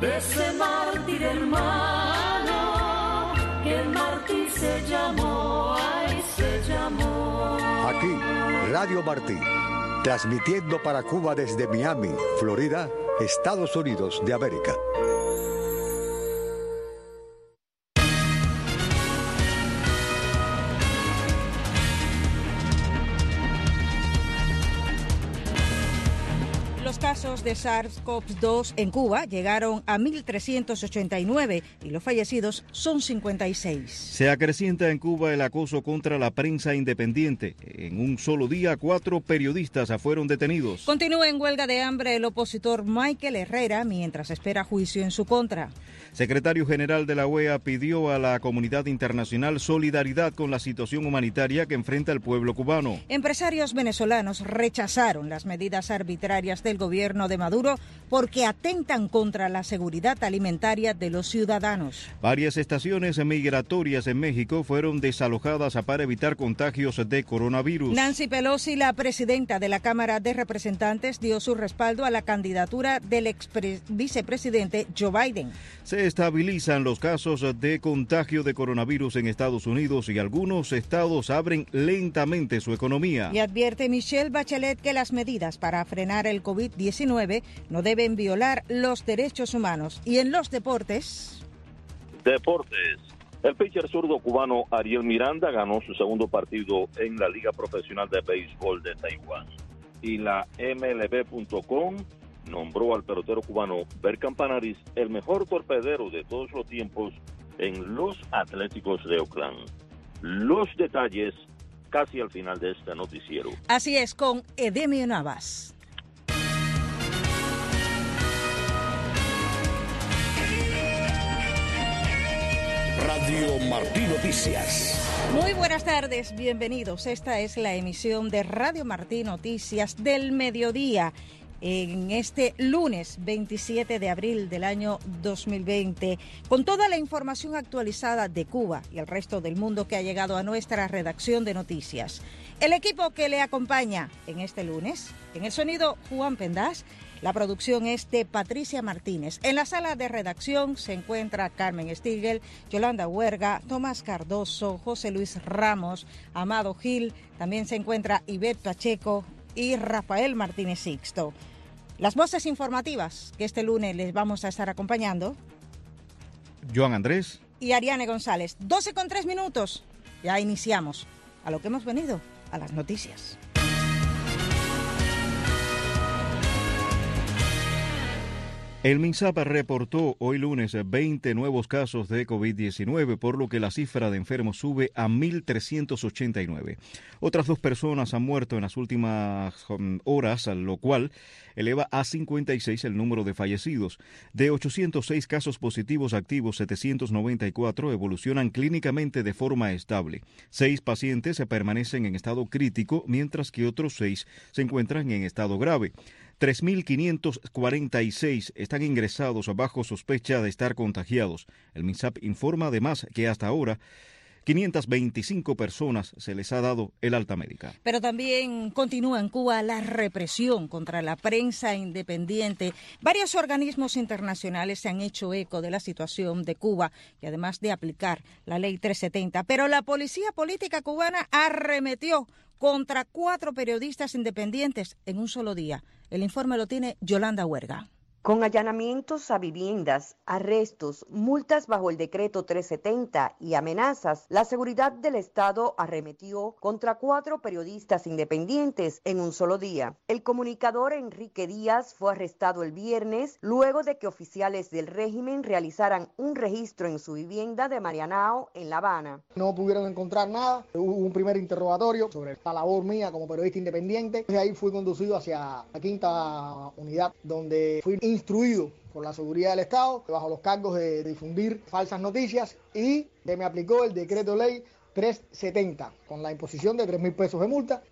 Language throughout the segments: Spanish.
de ese mártir hermano, que el mártir se llamó, ay, se llamó. Aquí, Radio Martí, transmitiendo para Cuba desde Miami, Florida, Estados Unidos de América. Los casos de SARS-CoV-2 en Cuba llegaron a 1.389 y los fallecidos son 56. Se acrecienta en Cuba el acoso contra la prensa independiente. En un solo día, 4 periodistas fueron detenidos. Continúa en huelga de hambre el opositor Michael Herrera mientras espera juicio en su contra. Secretario General de la OEA pidió a la comunidad internacional solidaridad con la situación humanitaria que enfrenta el pueblo cubano. Empresarios venezolanos rechazaron las medidas arbitrarias del gobierno de Maduro porque atentan contra la seguridad alimentaria de los ciudadanos. Varias estaciones migratorias en México fueron desalojadas para evitar contagios de coronavirus. Nancy Pelosi, la presidenta de la Cámara de Representantes, dio su respaldo a la candidatura del vicepresidente Joe Biden. Se estabilizan los casos de contagio de coronavirus en Estados Unidos y algunos estados abren lentamente su economía. Y advierte Michelle Bachelet que las medidas para frenar el COVID-19 no deben violar los derechos humanos. Y en los deportes... El pitcher zurdo cubano Ariel Miranda ganó su segundo partido en la Liga Profesional de Béisbol de Taiwán. Y la MLB.com nombró al pelotero cubano Ber Campanaris el mejor torpedero de todos los tiempos en los Atléticos de Oakland. Los detalles casi al final de este noticiero. Así es, con Edemio Navas. Radio Martí Noticias. Muy buenas tardes, bienvenidos. Esta es la emisión de Radio Martí Noticias del mediodía. En este lunes 27 de abril del año 2020, con toda la información actualizada de Cuba y el resto del mundo que ha llegado a nuestra redacción de noticias. El equipo que le acompaña en este lunes, en el sonido Juan Pendás, la producción es de Patricia Martínez. En la sala de redacción se encuentra Carmen Stigel, Yolanda Huerga, Tomás Cardoso, José Luis Ramos, Amado Gil, también se encuentra Ivette Pacheco y Rafael Martínez Sixto. Las voces informativas que este lunes les vamos a estar acompañando. Joan Andrés. Y Ariane González. 12:03. Ya iniciamos a lo que hemos venido, a las noticias. El MINSAP reportó hoy lunes 20 nuevos casos de COVID-19, por lo que la cifra de enfermos sube a 1.389. Otras 2 personas han muerto en las últimas horas, lo cual eleva a 56 el número de fallecidos. De 806 casos positivos activos, 794 evolucionan clínicamente de forma estable. 6 pacientes permanecen en estado crítico, mientras que otros 6 se encuentran en estado grave. 3.546 están ingresados bajo sospecha de estar contagiados. El MINSAP informa además que hasta ahora 525 personas se les ha dado el alta médica. Pero también continúa en Cuba la represión contra la prensa independiente. Varios organismos internacionales se han hecho eco de la situación de Cuba y además de aplicar la ley 370. Pero la policía política cubana arremetió contra 4 periodistas independientes en un solo día. El informe lo tiene Yolanda Huerga. Con allanamientos a viviendas, arrestos, multas bajo el decreto 370 y amenazas, la seguridad del Estado arremetió contra 4 periodistas independientes en un solo día. El comunicador Enrique Díaz fue arrestado el viernes luego de que oficiales del régimen realizaran un registro en su vivienda de Marianao, en La Habana. No pudieron encontrar nada, hubo un primer interrogatorio sobre esta labor mía como periodista independiente. De ahí fui conducido hacia la 5ª unidad, donde fui instruido por la seguridad del Estado bajo los cargos de difundir falsas noticias y que me aplicó el decreto ley 370 con la imposición de 3.000 pesos de multa.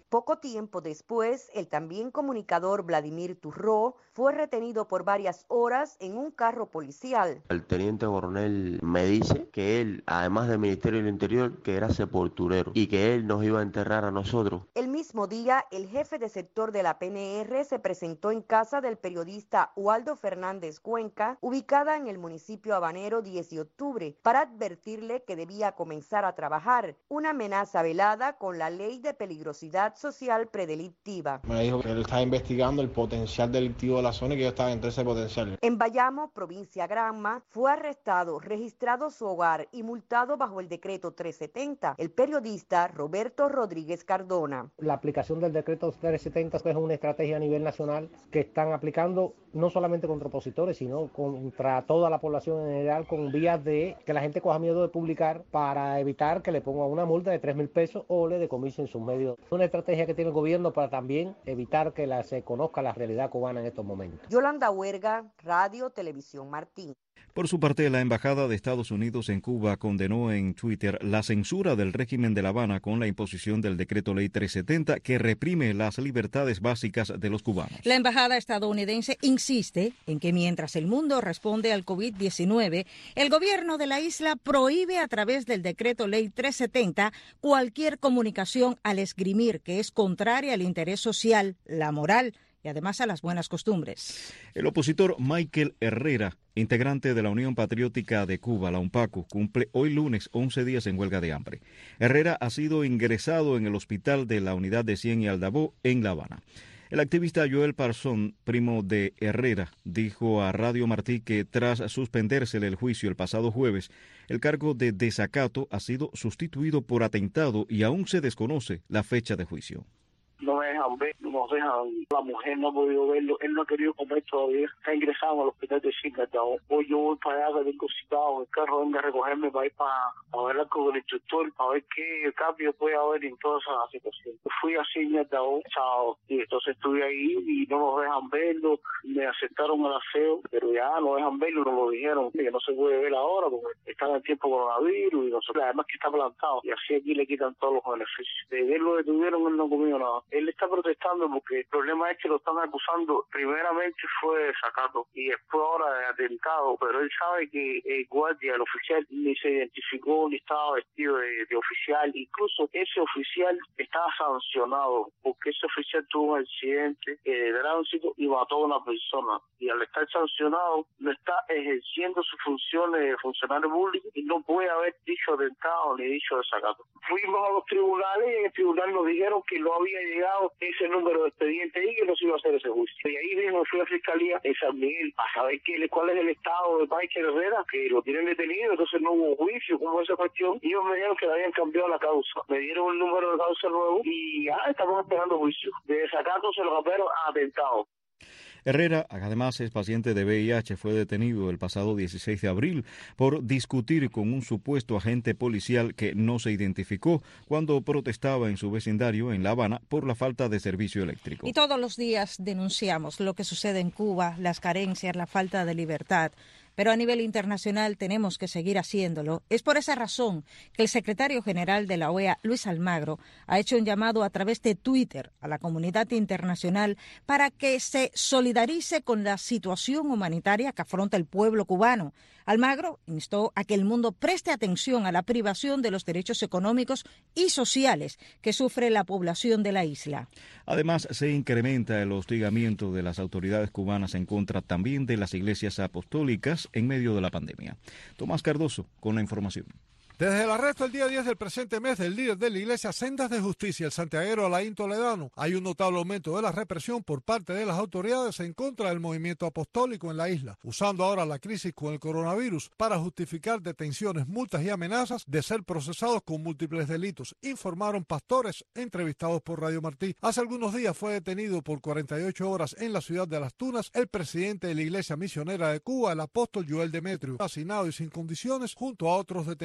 Poco tiempo después, el también comunicador Vladimir Turró fue retenido por varias horas en un carro policial. El teniente coronel me dice que él, además del Ministerio del Interior, que era sepulturero y que él nos iba a enterrar a nosotros. El mismo día, el jefe de sector de la PNR se presentó en casa del periodista Waldo Fernández Cuenca, ubicada en el municipio habanero 10 de octubre, para advertirle que debía comenzar a trabajar, una amenaza velada con la ley de peligrosidad social predelictiva. Me dijo que él estaba investigando el potencial delictivo de la zona y que yo estaba entre ese potencial. En Bayamo, provincia Granma, fue arrestado, registrado su hogar y multado bajo el decreto 370, el periodista Roberto Rodríguez Cardona. La aplicación del decreto 370 es una estrategia a nivel nacional que están aplicando no solamente contra opositores, sino contra toda la población en general, con vías de que la gente coja miedo de publicar para evitar que le pongan una multa de 3.000 pesos o le decomisen sus medios. Una estrategia que tiene el gobierno para también evitar que se conozca la realidad cubana en estos momentos. Yolanda Huerga, Radio Televisión Martín. Por su parte, la Embajada de Estados Unidos en Cuba condenó en Twitter la censura del régimen de La Habana con la imposición del Decreto Ley 370 que reprime las libertades básicas de los cubanos. La Embajada estadounidense insiste en que mientras el mundo responde al COVID-19, el gobierno de la isla prohíbe a través del Decreto Ley 370 cualquier comunicación al esgrimir que es contraria al interés social, la moral y además a las buenas costumbres. El opositor Michael Herrera, integrante de la Unión Patriótica de Cuba, la UNPACU, cumple hoy lunes 11 días en huelga de hambre. Herrera ha sido ingresado en el hospital de la unidad de Cien y Aldabó en La Habana. El activista Joel Parsons, primo de Herrera, dijo a Radio Martí que tras suspendérsele el juicio el pasado jueves, el cargo de desacato ha sido sustituido por atentado y aún se desconoce la fecha de juicio. No me dejan ver, no nos dejan, la mujer no ha podido verlo, él no ha querido comer todavía, está ingresado al hospital de Chicago. Hoy yo voy para allá, que tengo citado, el carro venga a recogerme para ir para hablar con el instructor, para ver qué cambio puede haber en toda esa situación. Fui a Chicago sábado y entonces estuve ahí y no nos dejan verlo, me aceptaron el aseo, pero ya no dejan verlo, nos lo dijeron, que no se puede ver ahora porque está en el tiempo coronavirus y nosotros, además que está plantado y así aquí le quitan todos los beneficios. De ver lo detuvieron, él no comió nada. Él está protestando porque el problema es que lo están acusando, primeramente fue de desacato y después ahora de atentado, pero él sabe que el guardia, el oficial, ni se identificó ni estaba vestido de oficial, incluso ese oficial estaba sancionado porque ese oficial tuvo un accidente de tránsito y mató a una persona y al estar sancionado no está ejerciendo sus funciones de funcionario público y no puede haber dicho atentado ni dicho desacato. Fuimos a los tribunales y en el tribunal nos dijeron que no había llegado ese número de expediente y que no se iba a hacer ese juicio. Y ahí mismo fui a la Fiscalía en San Miguel a saber cuál es el estado de Michael Herrera, que lo tienen detenido, entonces no hubo juicio, como esa cuestión. Y ellos me dijeron que le habían cambiado la causa. Me dieron el número de causa nuevo y ya estamos esperando juicio. De desacato se lo cambiaron a atentado. Herrera, además, es paciente de VIH, fue detenido el pasado 16 de abril por discutir con un supuesto agente policial que no se identificó cuando protestaba en su vecindario en La Habana por la falta de servicio eléctrico. Y todos los días denunciamos lo que sucede en Cuba, las carencias, la falta de libertad. Pero a nivel internacional tenemos que seguir haciéndolo. Es por esa razón que el secretario general de la OEA, Luis Almagro, ha hecho un llamado a través de Twitter a la comunidad internacional para que se solidarice con la situación humanitaria que afronta el pueblo cubano. Almagro instó a que el mundo preste atención a la privación de los derechos económicos y sociales que sufre la población de la isla. Además, se incrementa el hostigamiento de las autoridades cubanas en contra también de las iglesias apostólicas en medio de la pandemia. Tomás Cardoso con la información. Desde el arresto el día 10 del presente mes del líder de la Iglesia Sendas de Justicia, el santiaguero Alain Toledano, hay un notable aumento de la represión por parte de las autoridades en contra del movimiento apostólico en la isla, usando ahora la crisis con el coronavirus para justificar detenciones, multas y amenazas de ser procesados con múltiples delitos, informaron pastores entrevistados por Radio Martí. Hace algunos días fue detenido por 48 horas en la ciudad de Las Tunas el presidente de la Iglesia Misionera de Cuba, el apóstol Joel Demetrio, asesinado y sin condiciones junto a otros detenidos en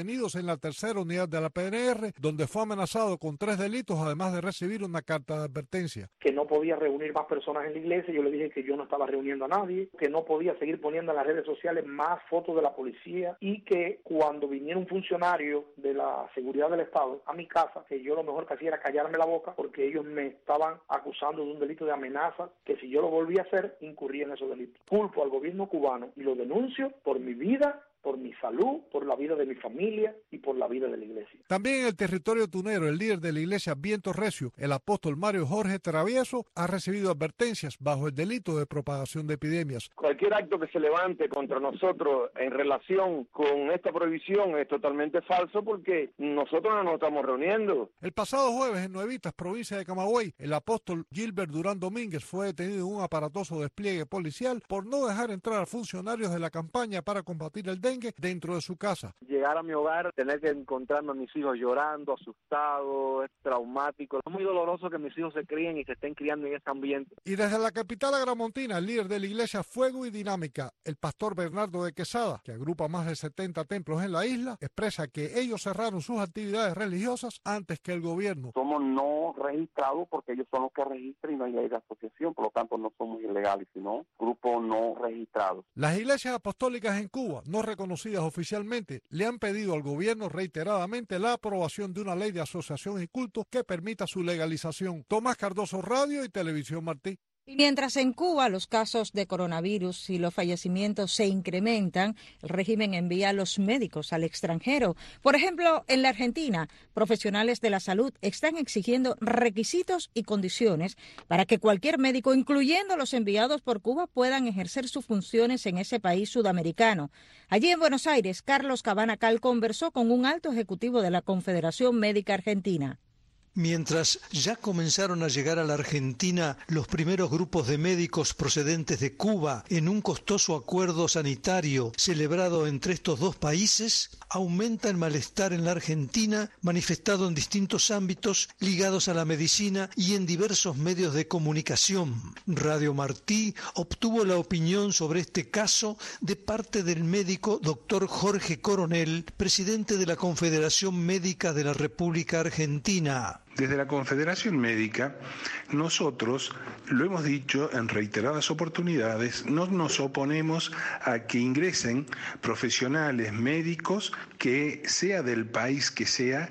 en la tercera unidad de la PNR, donde fue amenazado con 3 delitos, además de recibir una carta de advertencia. Que no podía reunir más personas en la iglesia, yo le dije que yo no estaba reuniendo a nadie, que no podía seguir poniendo en las redes sociales más fotos de la policía y que cuando viniera un funcionario de la seguridad del Estado a mi casa, que yo lo mejor que hacía era callarme la boca porque ellos me estaban acusando de un delito de amenaza, que si yo lo volvía a hacer, incurría en esos delitos. Culpo al gobierno cubano y lo denuncio por mi vida, por mi salud, por la vida de mi familia y por la vida de la iglesia. También en el territorio tunero, el líder de la iglesia Viento Recio, el apóstol Mario Jorge Travieso, ha recibido advertencias bajo el delito de propagación de epidemias. Cualquier acto que se levante contra nosotros en relación con esta prohibición es totalmente falso porque nosotros no nos estamos reuniendo. El pasado jueves en Nuevitas, provincia de Camagüey, el apóstol Gilbert Durán Domínguez fue detenido en un aparatoso despliegue policial por no dejar entrar a funcionarios de la campaña para combatir el dengue dentro de su casa. Llegar a mi hogar, tener que encontrarme a mis hijos llorando, asustados, es traumático. Es muy doloroso que mis hijos se críen y se estén criando en ese ambiente. Y desde la capital agramontina, el líder de la iglesia Fuego y Dinámica, el pastor Bernardo de Quesada, que agrupa más de 70 templos en la isla, expresa que ellos cerraron sus actividades religiosas antes que el gobierno. Somos no registrados porque ellos son los que registran y no hay ley de asociación, por lo tanto no somos ilegales, sino grupos no registrados. Las iglesias apostólicas en Cuba, no reconocidas oficialmente, le han pedido al gobierno reiteradamente la aprobación de una ley de asociación y culto que permita su legalización. Tomás Cardoso, Radio y Televisión Martí. Y mientras en Cuba los casos de coronavirus y los fallecimientos se incrementan, el régimen envía a los médicos al extranjero. Por ejemplo, en la Argentina, profesionales de la salud están exigiendo requisitos y condiciones para que cualquier médico, incluyendo los enviados por Cuba, puedan ejercer sus funciones en ese país sudamericano. Allí en Buenos Aires, Carlos Cabana Cal conversó con un alto ejecutivo de la Confederación Médica Argentina. Mientras ya comenzaron a llegar a la Argentina los primeros grupos de médicos procedentes de Cuba en un costoso acuerdo sanitario celebrado entre estos dos países, aumenta el malestar en la Argentina manifestado en distintos ámbitos ligados a la medicina y en diversos medios de comunicación. Radio Martí obtuvo la opinión sobre este caso de parte del médico Dr. Jorge Coronel, presidente de la Confederación Médica de la República Argentina. Desde la Confederación Médica, nosotros, lo hemos dicho en reiteradas oportunidades, no nos oponemos a que ingresen profesionales médicos que sea del país que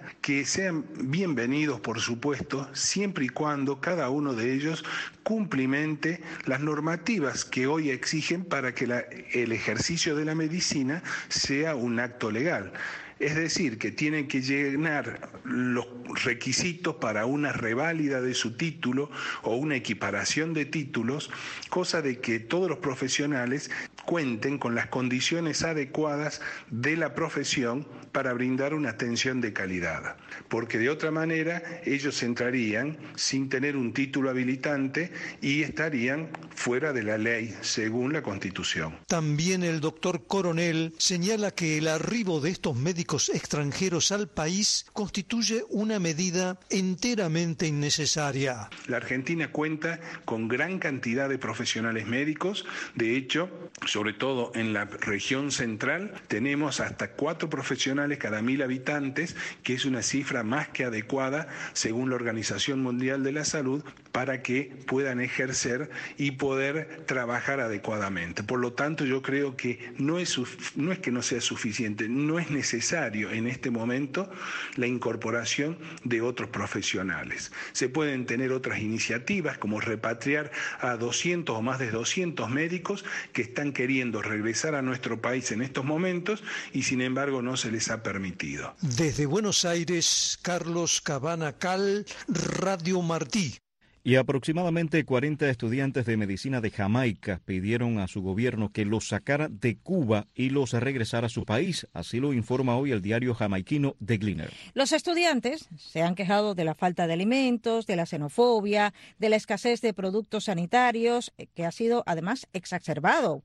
sean bienvenidos, por supuesto, siempre y cuando cada uno de ellos cumplimente las normativas que hoy exigen para que el ejercicio de la medicina sea un acto legal. Es decir, que tienen que llenar los requisitos para una reválida de su título o una equiparación de títulos, cosa de que todos los profesionales cuenten con las condiciones adecuadas de la profesión para brindar una atención de calidad. Porque de otra manera ellos entrarían sin tener un título habilitante y estarían fuera de la ley, según la Constitución. También el doctor Coronel señala que el arribo de estos médicos extranjeros al país constituye una medida enteramente innecesaria. La Argentina cuenta con gran cantidad de profesionales médicos. De hecho, sobre todo en la región central, tenemos hasta 4 profesionales cada 1000 habitantes, que es una cifra más que adecuada según la Organización Mundial de la Salud, para que puedan ejercer y poder trabajar adecuadamente. Por lo tanto, yo creo que no es que no sea suficiente, no es necesario en este momento la incorporación de otros profesionales. Se pueden tener otras iniciativas como repatriar a 200 o más de 200 médicos que están queriendo regresar a nuestro país en estos momentos y sin embargo no se les ha permitido. Desde Buenos Aires, Carlos Cabana Cal, Radio Martí. Y aproximadamente 40 estudiantes de medicina de Jamaica pidieron a su gobierno que los sacara de Cuba y los regresara a su país. Así lo informa hoy el diario jamaiquino The Gleaner. Los estudiantes se han quejado de la falta de alimentos, de la xenofobia, de la escasez de productos sanitarios, que ha sido además exacerbado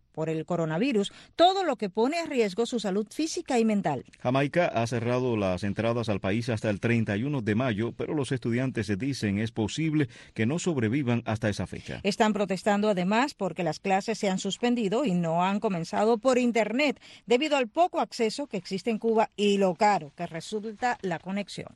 por el coronavirus, todo lo que pone a riesgo su salud física y mental. Jamaica ha cerrado las entradas al país hasta el 31 de mayo, pero los estudiantes dicen es posible que no sobrevivan hasta esa fecha. Están protestando además porque las clases se han suspendido y no han comenzado por Internet, debido al poco acceso que existe en Cuba y lo caro que resulta la conexión.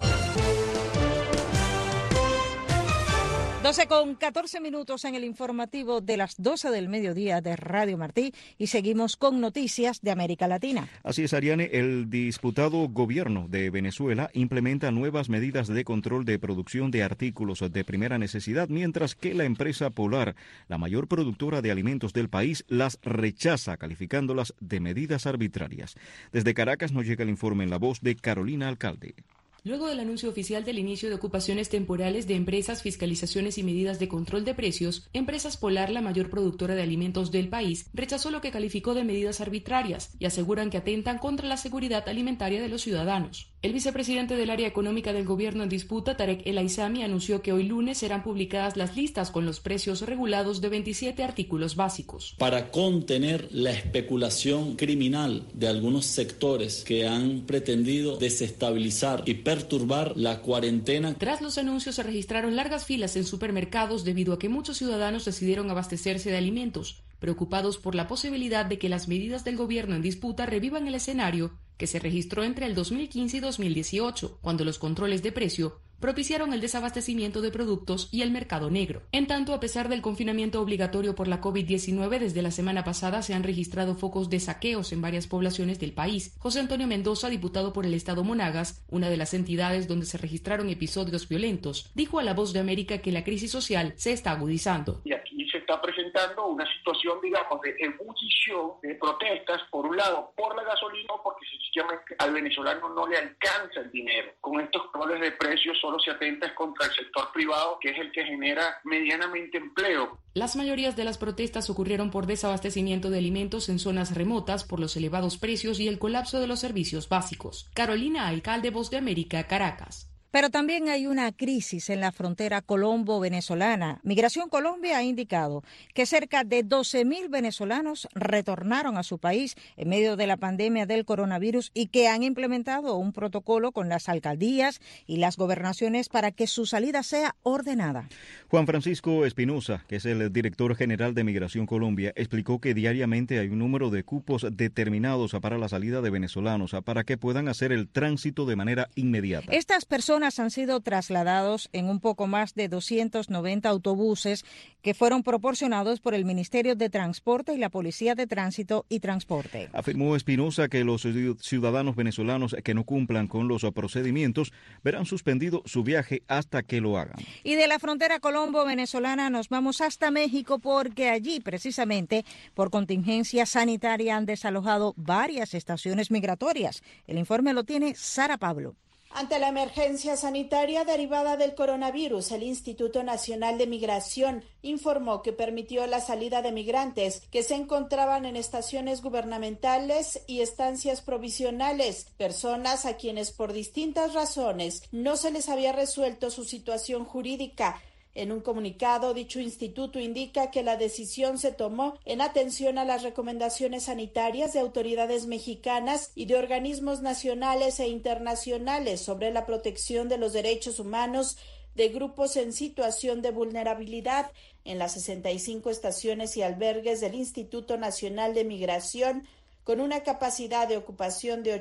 12:14 en el informativo de las 12 del mediodía de Radio Martí y seguimos con noticias de América Latina. Así es, Ariane, el disputado gobierno de Venezuela implementa nuevas medidas de control de producción de artículos de primera necesidad, mientras que la empresa Polar, la mayor productora de alimentos del país, las rechaza, calificándolas de medidas arbitrarias. Desde Caracas nos llega el informe en la voz de Carolina Alcalde. Luego del anuncio oficial del inicio de ocupaciones temporales de empresas, fiscalizaciones y medidas de control de precios, Empresas Polar, la mayor productora de alimentos del país, rechazó lo que calificó de medidas arbitrarias y aseguran que atentan contra la seguridad alimentaria de los ciudadanos. El vicepresidente del área económica del gobierno en disputa, Tarek El Aizami, anunció que hoy lunes serán publicadas las listas con los precios regulados de 27 artículos básicos. Para contener la especulación criminal de algunos sectores que han pretendido desestabilizar y perturbar la cuarentena. Tras los anuncios se registraron largas filas en supermercados debido a que muchos ciudadanos decidieron abastecerse de alimentos, preocupados por la posibilidad de que las medidas del gobierno en disputa revivan el escenario que se registró entre el 2015 y 2018, cuando los controles de precio propiciaron el desabastecimiento de productos y el mercado negro. En tanto, a pesar del confinamiento obligatorio por la COVID-19, desde la semana pasada se han registrado focos de saqueos en varias poblaciones del país. José Antonio Mendoza, diputado por el estado Monagas, una de las entidades donde se registraron episodios violentos, dijo a La Voz de América que la crisis social se está agudizando. Y aquí se está presentando una situación, digamos, de ebullición de protestas, por un lado, por la gasolina, porque sencillamente al venezolano no le alcanza el dinero. Con estos controles de precios solo se atenta contra el sector privado, que es el que genera medianamente empleo. Las mayorías de las protestas ocurrieron por desabastecimiento de alimentos en zonas remotas, por los elevados precios y el colapso de los servicios básicos. Carolina Alcalde, Voz de América, Caracas. Pero también hay una crisis en la frontera colombo-venezolana. Migración Colombia ha indicado que cerca de 12.000 venezolanos retornaron a su país en medio de la pandemia del coronavirus y que han implementado un protocolo con las alcaldías y las gobernaciones para que su salida sea ordenada. Juan Francisco Espinosa, que es el director general de Migración Colombia, explicó que diariamente hay un número de cupos determinados para la salida de venezolanos para que puedan hacer el tránsito de manera inmediata. Estas personas han sido trasladados en un poco más de 290 autobuses que fueron proporcionados por el Ministerio de Transporte y la Policía de Tránsito y Transporte. Afirmó Espinosa que los ciudadanos venezolanos que no cumplan con los procedimientos verán suspendido su viaje hasta que lo hagan. Y de la frontera colombo-venezolana nos vamos hasta México porque allí precisamente por contingencia sanitaria han desalojado varias estaciones migratorias. El informe lo tiene Sara Pablo. Ante la emergencia sanitaria derivada del coronavirus, el Instituto Nacional de Migración informó que permitió la salida de migrantes que se encontraban en estaciones gubernamentales y estancias provisionales, personas a quienes por distintas razones no se les había resuelto su situación jurídica. En un comunicado, dicho instituto indica que la decisión se tomó en atención a las recomendaciones sanitarias de autoridades mexicanas y de organismos nacionales e internacionales sobre la protección de los derechos humanos de grupos en situación de vulnerabilidad en las 65 estaciones y albergues del Instituto Nacional de Migración, con una capacidad de ocupación de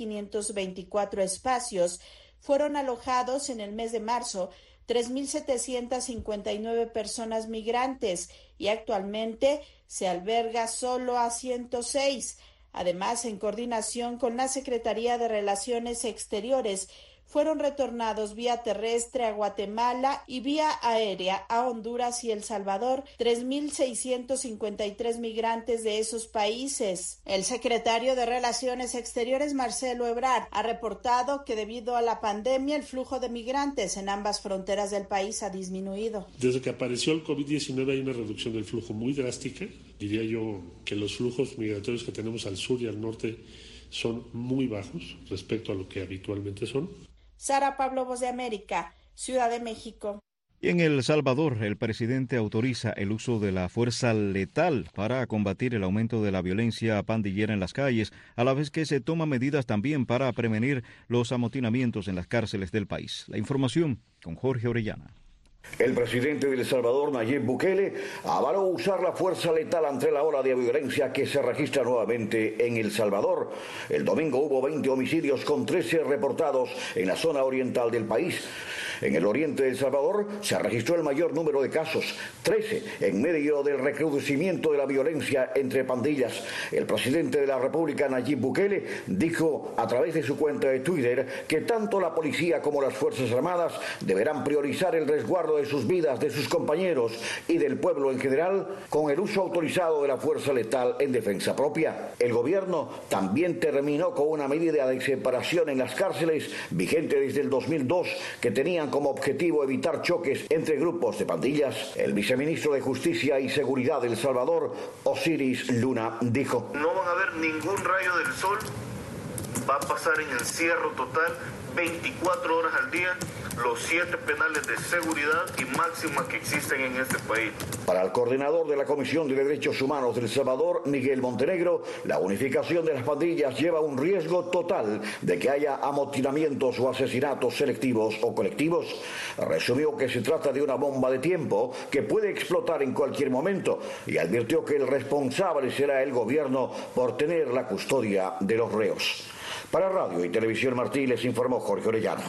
8.524 espacios. Fueron alojados en el mes de marzo 3.759 personas migrantes y actualmente se alberga solo a 106. Además, en coordinación con la Secretaría de Relaciones Exteriores, fueron retornados vía terrestre a Guatemala y vía aérea a Honduras y El Salvador 3.653 migrantes de esos países. El secretario de Relaciones Exteriores, Marcelo Ebrard, ha reportado que debido a la pandemia el flujo de migrantes en ambas fronteras del país ha disminuido. Desde que apareció el COVID-19 hay una reducción del flujo muy drástica. Diría yo que los flujos migratorios que tenemos al sur y al norte son muy bajos respecto a lo que habitualmente son. Sara Pablo, Voz de América, Ciudad de México. Y en El Salvador, el presidente autoriza el uso de la fuerza letal para combatir el aumento de la violencia pandillera en las calles, a la vez que se toman medidas también para prevenir los amotinamientos en las cárceles del país. La información con Jorge Orellana. El presidente de El Salvador, Nayib Bukele, avaló usar la fuerza letal ante la ola de violencia que se registra nuevamente en El Salvador. El domingo hubo 20 homicidios con 13 reportados en la zona oriental del país. En el oriente de El Salvador se registró el mayor número de casos, 13, en medio del recrudecimiento de la violencia entre pandillas. El presidente de la República, Nayib Bukele, dijo a través de su cuenta de Twitter que tanto la policía como las Fuerzas Armadas deberán priorizar el resguardo de sus vidas, de sus compañeros y del pueblo en general, con el uso autorizado de la fuerza letal en defensa propia. El gobierno también terminó con una medida de separación en las cárceles vigente desde el 2002 que tenían como objetivo evitar choques entre grupos de pandillas. El viceministro de Justicia y Seguridad de El Salvador, Osiris Luna, dijo: no van a ver ningún rayo del sol, va a pasar en encierro total 24 horas al día, los 7 penales de seguridad y máxima que existen en este país. Para el coordinador de la Comisión de Derechos Humanos de El Salvador, Miguel Montenegro, la unificación de las pandillas lleva un riesgo total de que haya amotinamientos o asesinatos selectivos o colectivos. Resumió que se trata de una bomba de tiempo que puede explotar en cualquier momento y advirtió que el responsable será el gobierno por tener la custodia de los reos. Para Radio y Televisión Martí les informó Jorge Orellana.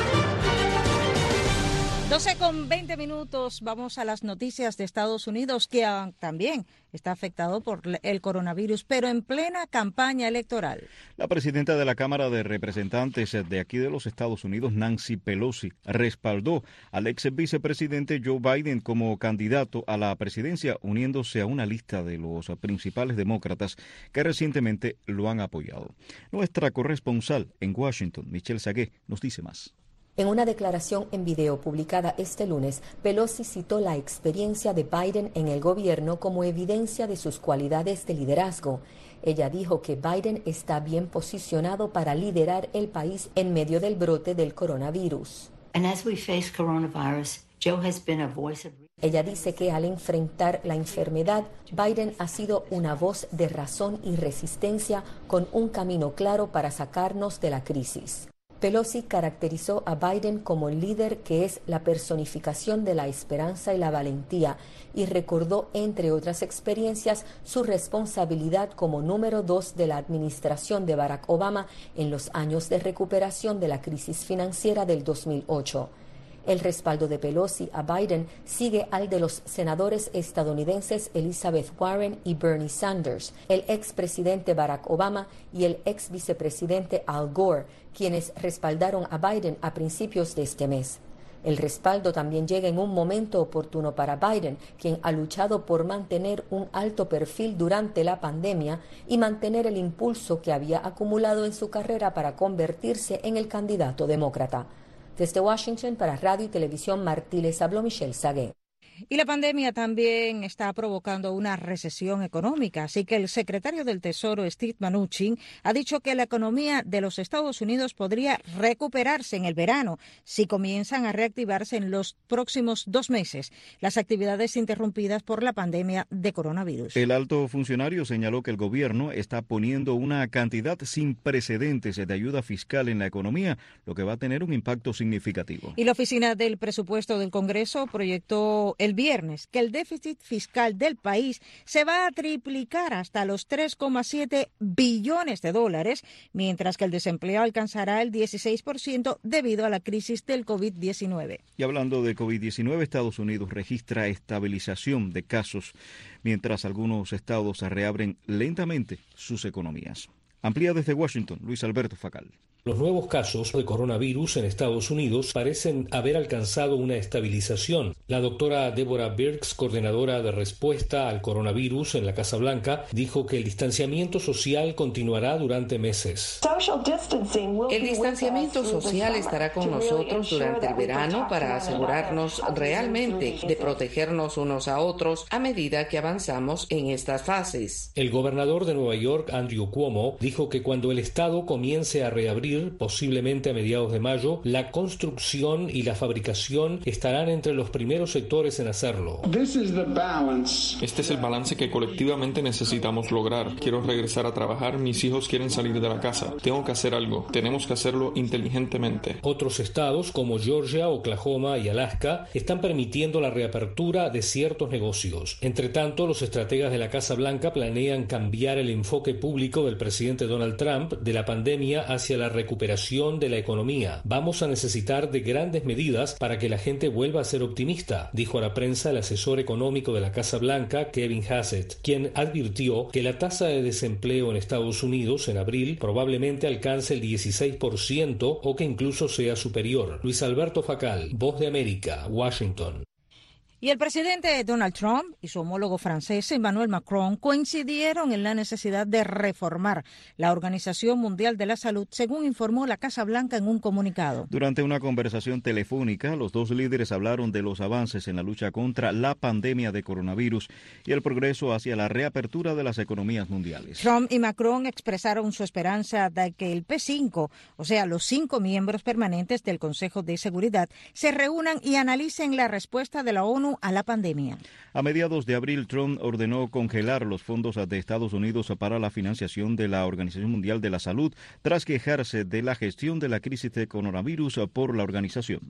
12:20. Vamos a las noticias de Estados Unidos, que también está afectado por el coronavirus, pero en plena campaña electoral. La presidenta de la Cámara de Representantes de aquí de los Estados Unidos, Nancy Pelosi, respaldó al ex vicepresidente Joe Biden como candidato a la presidencia, uniéndose a una lista de los principales demócratas que recientemente lo han apoyado. Nuestra corresponsal en Washington, Michelle Sagué, nos dice más. En una declaración en video publicada este lunes, Pelosi citó la experiencia de Biden en el gobierno como evidencia de sus cualidades de liderazgo. Ella dijo que Biden está bien posicionado para liderar el país en medio del brote del coronavirus. Ella dice que al enfrentar la enfermedad, Biden ha sido una voz de razón y resistencia con un camino claro para sacarnos de la crisis. Pelosi caracterizó a Biden como el líder que es la personificación de la esperanza y la valentía y recordó, entre otras experiencias, su responsabilidad como número 2 de la administración de Barack Obama en los años de recuperación de la crisis financiera del 2008. El respaldo de Pelosi a Biden sigue al de los senadores estadounidenses Elizabeth Warren y Bernie Sanders, el expresidente Barack Obama y el ex vicepresidente Al Gore, quienes respaldaron a Biden a principios de este mes. El respaldo también llega en un momento oportuno para Biden, quien ha luchado por mantener un alto perfil durante la pandemia y mantener el impulso que había acumulado en su carrera para convertirse en el candidato demócrata. Desde Washington, para Radio y Televisión Martí, les habló Michelle Sagué. Y la pandemia también está provocando una recesión económica, así que el secretario del Tesoro, Steve Mnuchin, ha dicho que la economía de los Estados Unidos podría recuperarse en el verano si comienzan a reactivarse en los próximos 2 meses las actividades interrumpidas por la pandemia de coronavirus. El alto funcionario señaló que el gobierno está poniendo una cantidad sin precedentes de ayuda fiscal en la economía, lo que va a tener un impacto significativo. Y la Oficina del Presupuesto del Congreso proyectó el viernes que el déficit fiscal del país se va a triplicar hasta los 3,7 billones de dólares, mientras que el desempleo alcanzará el 16% debido a la crisis del COVID-19. Y hablando de COVID-19, Estados Unidos registra estabilización de casos, mientras algunos estados reabren lentamente sus economías. Amplía desde Washington, Luis Alberto Facal. Los nuevos casos de coronavirus en Estados Unidos parecen haber alcanzado una estabilización. La doctora Deborah Birx, coordinadora de respuesta al coronavirus en la Casa Blanca, dijo que el distanciamiento social continuará durante meses. El distanciamiento social estará con nosotros durante el verano para asegurarnos realmente de protegernos unos a otros a medida que avanzamos en estas fases. El gobernador de Nueva York, Andrew Cuomo, dijo que cuando el Estado comience a reabrir abrir, posiblemente a mediados de mayo. La construcción y la fabricación estarán entre los primeros sectores en hacerlo. Este es el balance que colectivamente necesitamos lograr. Quiero regresar a trabajar, mis hijos quieren salir de la casa. Tengo que hacer algo, tenemos que hacerlo inteligentemente. Otros estados como Georgia, Oklahoma y Alaska están permitiendo la reapertura de ciertos negocios. Entre tanto, los estrategas de la Casa Blanca planean cambiar el enfoque público del presidente Donald Trump de la pandemia hacia la recuperación de la economía. Vamos a necesitar de grandes medidas para que la gente vuelva a ser optimista, dijo a la prensa el asesor económico de la Casa Blanca, Kevin Hassett, quien advirtió que la tasa de desempleo en Estados Unidos en abril probablemente alcance el 16% o que incluso sea superior. Luis Alberto Facal, Voz de América, Washington. Y el presidente Donald Trump y su homólogo francés Emmanuel Macron coincidieron en la necesidad de reformar la Organización Mundial de la Salud, según informó la Casa Blanca en un comunicado. Durante una conversación telefónica, los dos líderes hablaron de los avances en la lucha contra la pandemia de coronavirus y el progreso hacia la reapertura de las economías mundiales. Trump y Macron expresaron su esperanza de que el P5, o sea, los 5 miembros permanentes del Consejo de Seguridad, se reúnan y analicen la respuesta de la ONU a la pandemia. A mediados de abril, Trump ordenó congelar los fondos de Estados Unidos para la financiación de la Organización Mundial de la Salud tras quejarse de la gestión de la crisis de coronavirus por la organización.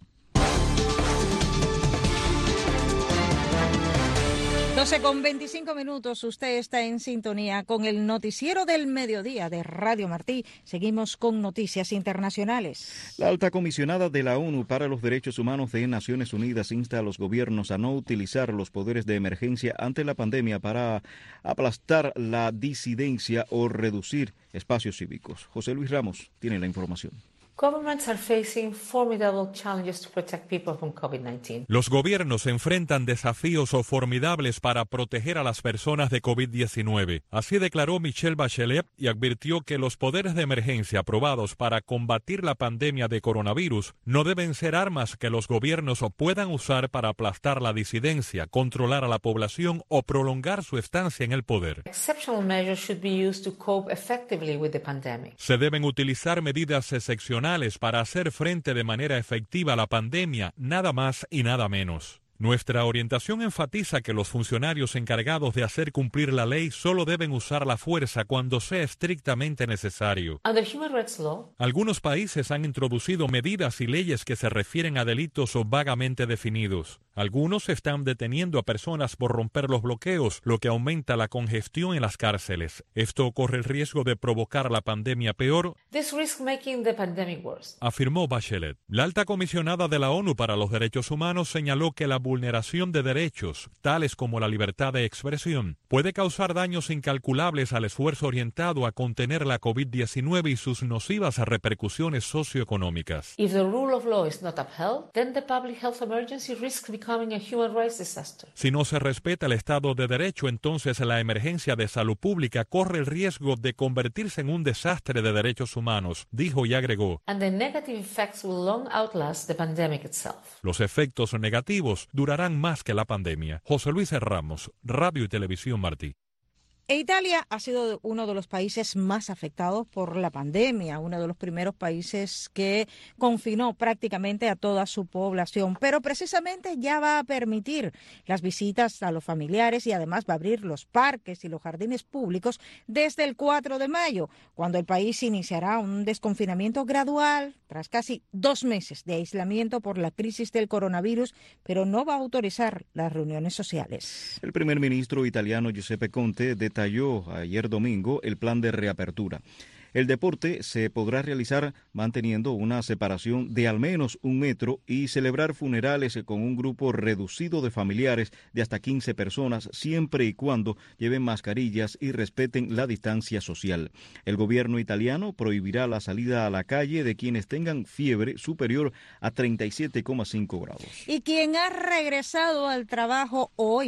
12:25. Usted está en sintonía con el noticiero del mediodía de Radio Martí. Seguimos con noticias internacionales. La alta comisionada de la ONU para los Derechos Humanos de Naciones Unidas insta a los gobiernos a no utilizar los poderes de emergencia ante la pandemia para aplastar la disidencia o reducir espacios cívicos. José Luis Ramos tiene la información. Governments are facing formidable challenges to protect people from COVID-19. Los gobiernos enfrentan desafíos formidables para proteger a las personas de COVID-19. Así declaró Michelle Bachelet y advirtió que los poderes de emergencia aprobados para combatir la pandemia de coronavirus no deben ser armas que los gobiernos puedan usar para aplastar la disidencia, controlar a la población o prolongar su estancia en el poder. Exceptional measures should be used to cope effectively with the pandemic. Se deben utilizar medidas excepcionales para hacer frente de manera efectiva a la pandemia, nada más y nada menos. Nuestra orientación enfatiza que los funcionarios encargados de hacer cumplir la ley solo deben usar la fuerza cuando sea estrictamente necesario. Under Human Rights Law, algunos países han introducido medidas y leyes que se refieren a delitos vagamente definidos. Algunos están deteniendo a personas por romper los bloqueos, lo que aumenta la congestión en las cárceles. Esto corre el riesgo de provocar la pandemia peor, this risks making the pandemic worse, afirmó Bachelet. La alta comisionada de la ONU para los Derechos Humanos señaló que la vulneración de derechos, tales como la libertad de expresión, puede causar daños incalculables al esfuerzo orientado a contener la COVID-19 y sus nocivas repercusiones socioeconómicas. If the rule of law is not upheld, then the public health emergency risks becoming a human rights disaster. Si no se respeta el Estado de Derecho, entonces la emergencia de salud pública corre el riesgo de convertirse en un desastre de derechos humanos, dijo y agregó. And the negative effects will long outlast the pandemic itself. Los efectos negativos durarán más que la pandemia. José Luis Ramos, Radio y Televisión Martí. Italia ha sido uno de los países más afectados por la pandemia, uno de los primeros países que confinó prácticamente a toda su población, pero precisamente ya va a permitir las visitas a los familiares y además va a abrir los parques y los jardines públicos desde el 4 de mayo, cuando el país iniciará un desconfinamiento gradual tras casi 2 meses de aislamiento por la crisis del coronavirus, pero no va a autorizar las reuniones sociales. El primer ministro italiano Giuseppe Conte detalló ayer domingo el plan de reapertura. El deporte se podrá realizar manteniendo una separación de al menos 1 metro y celebrar funerales con un grupo reducido de familiares de hasta 15 personas, siempre y cuando lleven mascarillas y respeten la distancia social. El gobierno italiano prohibirá la salida a la calle de quienes tengan fiebre superior a 37,5 grados. Y quien ha regresado al trabajo hoy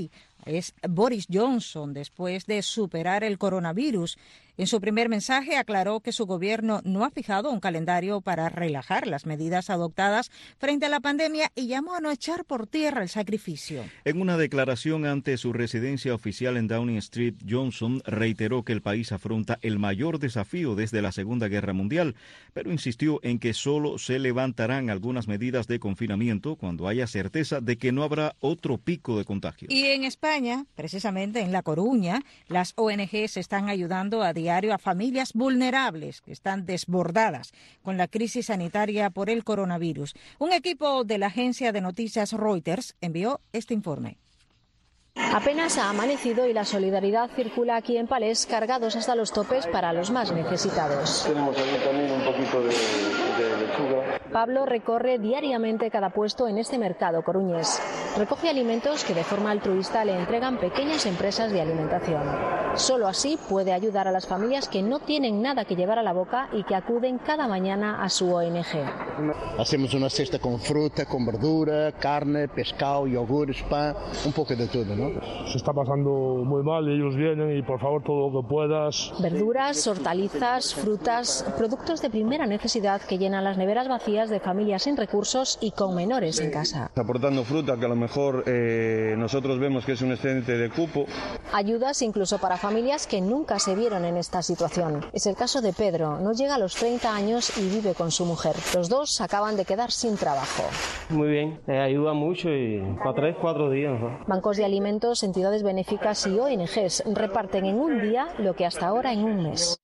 es Boris Johnson después de superar el coronavirus. En su primer mensaje aclaró que su gobierno no ha fijado un calendario para relajar las medidas adoptadas frente a la pandemia y llamó a no echar por tierra el sacrificio. En una declaración ante su residencia oficial en Downing Street, Johnson reiteró que el país afronta el mayor desafío desde la Segunda Guerra Mundial, pero insistió en que solo se levantarán algunas medidas de confinamiento cuando haya certeza de que no habrá otro pico de contagios. Y en España, precisamente en La Coruña, las ONGs están ayudando a diario a familias vulnerables que están desbordadas con la crisis sanitaria por el coronavirus. Un equipo de la agencia de noticias Reuters envió este informe. Apenas ha amanecido y la solidaridad circula aquí en Palés, cargados hasta los topes para los más necesitados. Tenemos aquí también un poquito de lechuga. Pablo recorre diariamente cada puesto en este mercado coruñés. Recoge alimentos que de forma altruista le entregan pequeñas empresas de alimentación. Solo así puede ayudar a las familias que no tienen nada que llevar a la boca y que acuden cada mañana a su ONG. Hacemos una cesta con fruta, con verdura, carne, pescado, yogures, pan, un poco de todo, ¿no? Se está pasando muy mal, ellos vienen y por favor todo lo que puedas. Verduras, hortalizas, frutas, productos de primera necesidad que llenan las neveras vacías de familias sin recursos y con menores en casa. Aportando fruta que a lo mejor nosotros vemos que es un excedente de cupo. Ayudas incluso para familias que nunca se vieron en esta situación. Es el caso de Pedro, no llega a los 30 años y vive con su mujer. Los dos acaban de quedar sin trabajo. Muy bien, ayuda mucho y para 3-4 días, ¿no? Bancos de alimentos, entidades benéficas y ONGs reparten en un día lo que hasta ahora en un mes.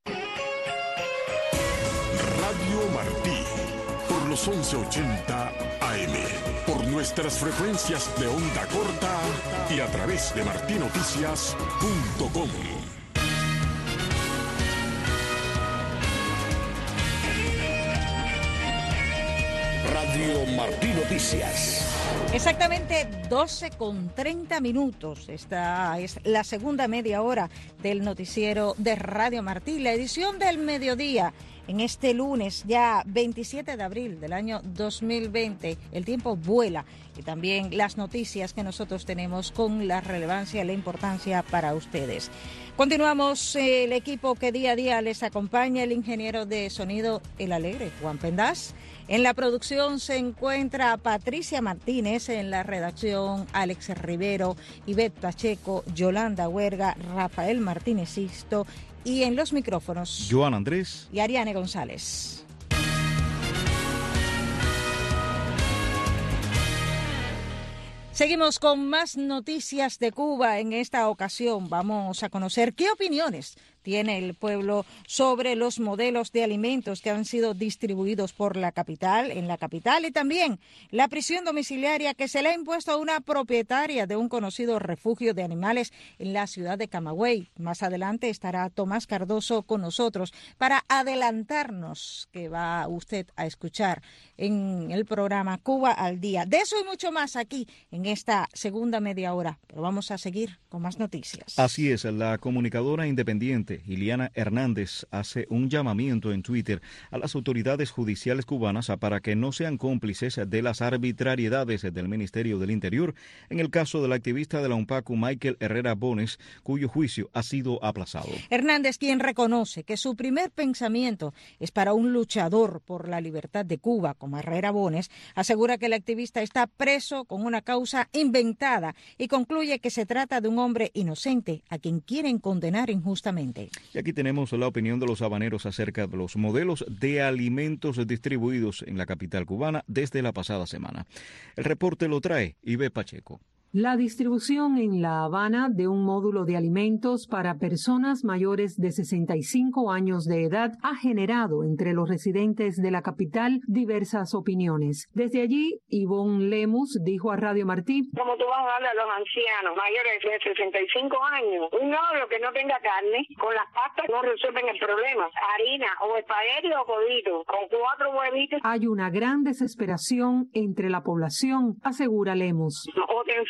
Radio Martí, por los 1180 AM, por nuestras frecuencias de onda corta y a través de martinoticias.com. Radio Martí Noticias. Exactamente 12:30. Esta es la segunda media hora del noticiero de Radio Martí, la edición del mediodía. En este lunes, ya 27 de abril del año 2020, el tiempo vuela y también las noticias que nosotros tenemos con la relevancia y la importancia para ustedes. Continuamos el equipo que día a día les acompaña, el ingeniero de sonido El Alegre, Juan Pendás. En la producción se encuentra Patricia Martínez, en la redacción Alex Rivero, Ivette Pacheco, Yolanda Huerga, Rafael Martínez Sisto y en los micrófonos Joan Andrés y Ariane González. Seguimos con más noticias de Cuba. En esta ocasión vamos a conocer qué opiniones tiene el pueblo sobre los modelos de alimentos que han sido distribuidos por la capital, en la capital, y también la prisión domiciliaria que se le ha impuesto a una propietaria de un conocido refugio de animales en la ciudad de Camagüey. Más adelante estará Tomás Cardoso con nosotros para adelantarnos que va usted a escuchar en el programa Cuba al Día. De eso y mucho más aquí en esta segunda media hora, pero vamos a seguir con más noticias. Así es, la comunicadora independiente Iliana Hernández hace un llamamiento en Twitter a las autoridades judiciales cubanas para que no sean cómplices de las arbitrariedades del Ministerio del Interior en el caso del activista de la UNPACU Michael Herrera Bones, cuyo juicio ha sido aplazado. Hernández, quien reconoce que su primer pensamiento es para un luchador por la libertad de Cuba como Herrera Bones, asegura que el activista está preso con una causa inventada y concluye que se trata de un hombre inocente a quien quieren condenar injustamente. Y aquí tenemos la opinión de los habaneros acerca de los modelos de alimentos distribuidos en la capital cubana desde la pasada semana. El reporte lo trae Ivette Pacheco. La distribución en La Habana de un módulo de alimentos para personas mayores de 65 años de edad ha generado entre los residentes de la capital diversas opiniones. Desde allí, Ivonne Lemus dijo a Radio Martí: ¿Cómo tú vas a darle a los ancianos mayores de 65 años un módulo que no tenga carne? Con las pastas no resuelven el problema. Harina o espagueti o codito con 4 huevitos. Hay una gran desesperación entre la población, asegura Lemus. O te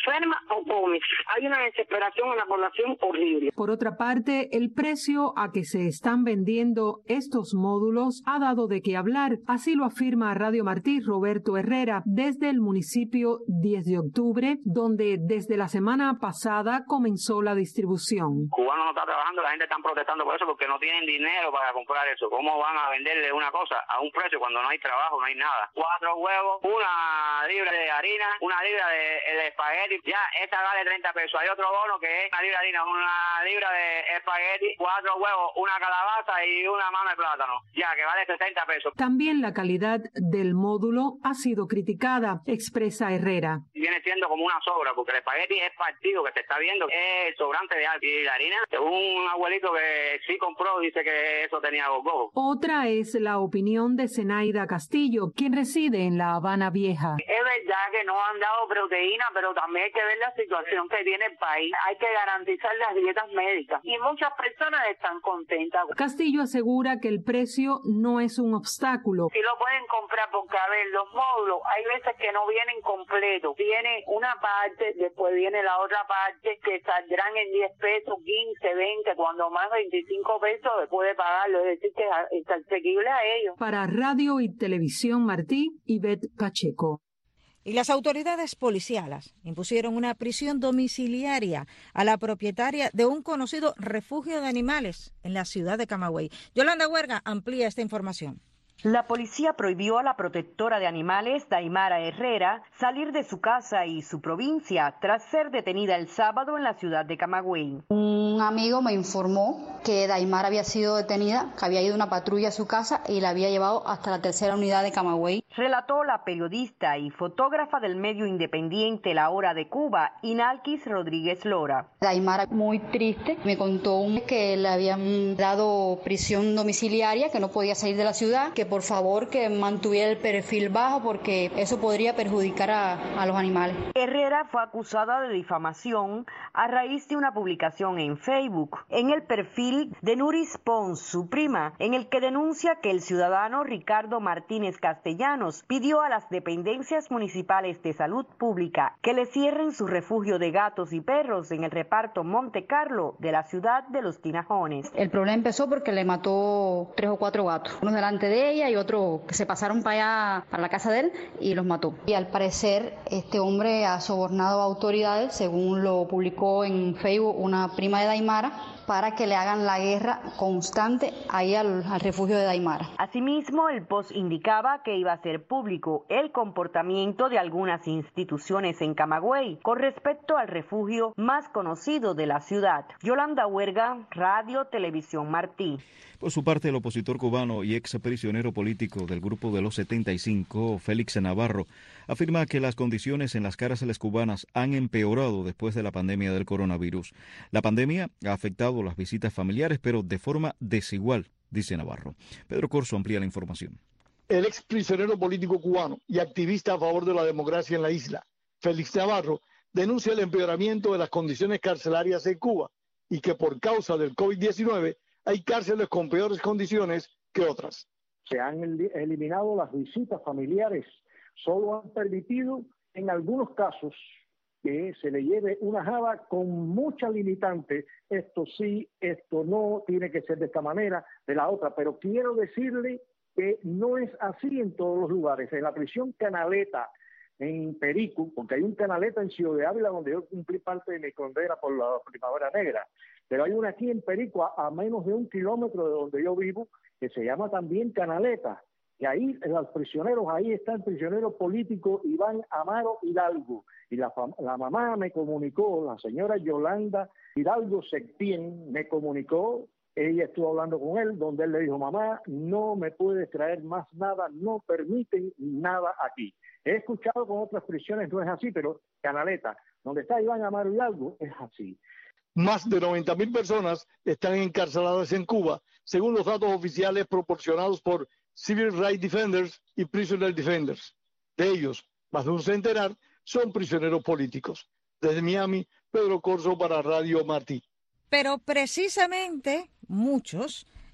enferma o come. Hay una desesperación en la población horrible. Por otra parte, el precio a que se están vendiendo estos módulos ha dado de qué hablar. Así lo afirma a Radio Martí Roberto Herrera desde el municipio 10 de octubre, donde desde la semana pasada comenzó la distribución. Cubano no está trabajando, la gente está protestando por eso porque no tienen dinero para comprar eso. ¿Cómo van a venderle una cosa a un precio cuando no hay trabajo, no hay nada? 4 huevos, una libra de harina, una libra de espagueti, ya esta vale 30 pesos. Hay otro bono que es una libra de harina, una libra de espagueti, 4 huevos, una calabaza y una mano de plátano, ya que vale 60 pesos. También la calidad del módulo ha sido criticada, expresa Herrera. Viene siendo como una sobra, porque el espagueti es partido que se está viendo, es el sobrante de algo. Y la harina, un abuelito que sí compró, dice que eso tenía gogo. Otra es la opinión de Zenaida Castillo, quien reside en La Habana Vieja. Es verdad que no han dado proteína, pero también hay que ver la situación que tiene el país. Hay que garantizar las dietas médicas y muchas personas están contentas. Castillo asegura que el precio no es un obstáculo. Si lo pueden comprar, porque a ver, los módulos hay veces que no vienen completos. Viene una parte, después viene la otra parte que saldrán en 10 pesos, 15, 20, cuando más 25 pesos después de pagarlo. Es decir, que es asequible a ellos. Para Radio y Televisión Martí, Ivette Pacheco. Y las autoridades policiales impusieron una prisión domiciliaria a la propietaria de un conocido refugio de animales en la ciudad de Camagüey. Yolanda Huerga amplía esta información. La policía prohibió a la protectora de animales, Daimara Herrera, salir de su casa y su provincia tras ser detenida el sábado en la ciudad de Camagüey. Un amigo me informó que Daimara había sido detenida, que había ido una patrulla a su casa y la había llevado hasta la tercera unidad de Camagüey. Relató la periodista y fotógrafa del medio independiente La Hora de Cuba, Inalquis Rodríguez Lora. Daimara, muy triste, me contó que le habían dado prisión domiciliaria, que no podía salir de la ciudad, que por favor que mantuviera el perfil bajo porque eso podría perjudicar a los animales. Herrera fue acusada de difamación a raíz de una publicación en Facebook en el perfil de Nuris Pons, su prima, en el que denuncia que el ciudadano Ricardo Martínez Castellanos pidió a las dependencias municipales de salud pública que le cierren su refugio de gatos y perros en el reparto Monte Carlo de la ciudad de Los Tinajones. El problema empezó porque le mató 3 o 4 gatos, uno delante de ella y otro que se pasaron para allá, para la casa de él, y los mató. Y al parecer este hombre ha sobornado a autoridades, según lo publicó en Facebook una prima de Daimara, para que le hagan la guerra constante ahí al refugio de Daimara. Asimismo, el post indicaba que iba a ser público el comportamiento de algunas instituciones en Camagüey con respecto al refugio más conocido de la ciudad. Yolanda Huerga, Radio Televisión Martí. Por su parte, el opositor cubano y ex prisionero político del Grupo de los 75, Félix Navarro, afirma que las condiciones en las cárceles cubanas han empeorado después de la pandemia del coronavirus. La pandemia ha afectado las visitas familiares, pero de forma desigual, dice Navarro. Pedro Corso amplía la información. El ex prisionero político cubano y activista a favor de la democracia en la isla, Félix Navarro, denuncia el empeoramiento de las condiciones carcelarias en Cuba y que por causa del COVID-19 hay cárceles con peores condiciones que otras. Se han eliminado las visitas familiares, solo han permitido en algunos casos que se le lleve una java con mucha limitante, esto sí, esto no, tiene que ser de esta manera, de la otra, pero quiero decirle que no es así en todos los lugares. En la prisión Canaleta, en Perico, porque hay un Canaleta en Ciudad de Ávila donde yo cumplí parte de mi condena por la Primavera Negra, pero hay una aquí en Perico a menos de 1 kilómetro de donde yo vivo que se llama también Canaleta, y ahí los prisioneros, ahí está el prisionero político Iván Amaro Hidalgo, y la mamá me comunicó, la señora Yolanda Hidalgo Septién me comunicó, ella estuvo hablando con él, donde él le dijo, mamá, no me puedes traer más nada, no permiten nada aquí. He escuchado con otras prisiones, no es así, pero Canaleta, donde está Iván Amaro Hidalgo, es así. Más de 90.000 personas están encarceladas en Cuba, según los datos oficiales proporcionados por Civil Rights Defenders y Prisoner Defenders. De ellos, más de un centenar son prisioneros políticos. Desde Miami, Pedro Corso para Radio Martí. Pero precisamente muchos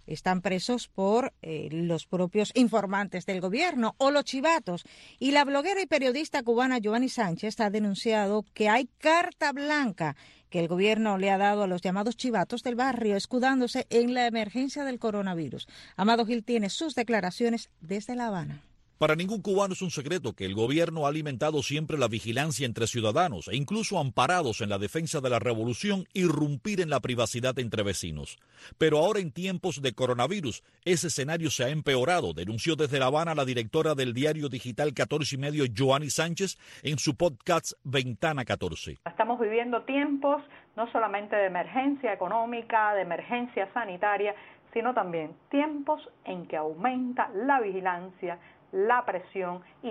están presos por los propios informantes del gobierno o los chivatos. Y la bloguera y periodista cubana Joanny Sánchez ha denunciado que hay carta blanca que el gobierno le ha dado a los llamados chivatos del barrio, escudándose en la emergencia del coronavirus. Amado Gil tiene sus declaraciones desde La Habana. Para ningún cubano es un secreto que el gobierno ha alimentado siempre la vigilancia entre ciudadanos e incluso amparados en la defensa de la revolución, irrumpir en la privacidad entre vecinos. Pero ahora en tiempos de coronavirus, ese escenario se ha empeorado, denunció desde La Habana la directora del diario digital 14 y medio, Joanny Sánchez, en su podcast Ventana 14. Estamos viviendo tiempos no solamente de emergencia económica, de emergencia sanitaria, sino también tiempos en que aumenta la vigilancia, la presión y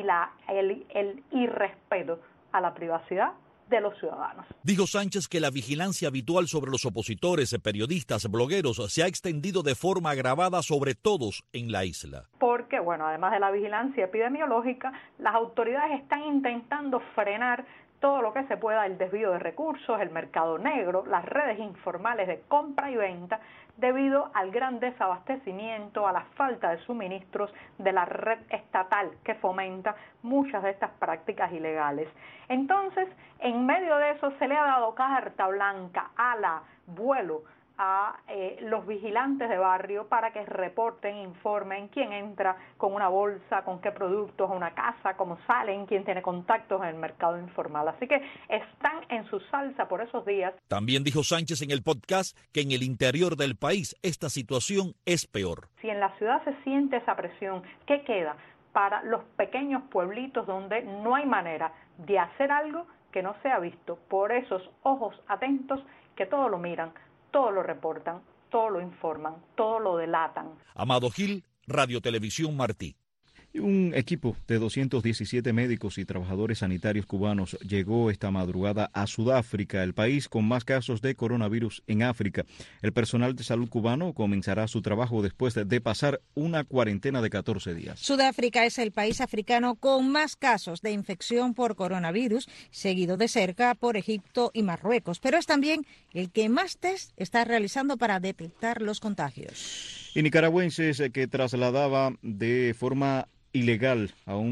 el irrespeto a la privacidad de los ciudadanos. Dijo Sánchez que la vigilancia habitual sobre los opositores, periodistas, blogueros se ha extendido de forma agravada sobre todos en la isla. Porque, además de la vigilancia epidemiológica, las autoridades están intentando frenar todo lo que se pueda, el desvío de recursos, el mercado negro, las redes informales de compra y venta, debido al gran desabastecimiento, a la falta de suministros de la red estatal que fomenta muchas de estas prácticas ilegales. Entonces, en medio de eso se le ha dado carta blanca a la vuelo a los vigilantes de barrio para que reporten, informen quién entra con una bolsa, con qué productos a una casa, cómo salen, quién tiene contactos en el mercado informal. Así que están en su salsa por esos días. También dijo Sánchez en el podcast que en el interior del país esta situación es peor. Si en la ciudad se siente esa presión, ¿qué queda para los pequeños pueblitos donde no hay manera de hacer algo que no sea visto por esos ojos atentos que todo lo miran, todo lo reportan, todo lo informan, todo lo delatan? Amado Gil, Radio Televisión Martí. Un equipo de 217 médicos y trabajadores sanitarios cubanos llegó esta madrugada a Sudáfrica, el país con más casos de coronavirus en África. El personal de salud cubano comenzará su trabajo después de pasar una cuarentena de 14 días. Sudáfrica es el país africano con más casos de infección por coronavirus, seguido de cerca por Egipto y Marruecos, pero es también el que más test está realizando para detectar los contagios. Y nicaragüenses que trasladaba de forma ilegal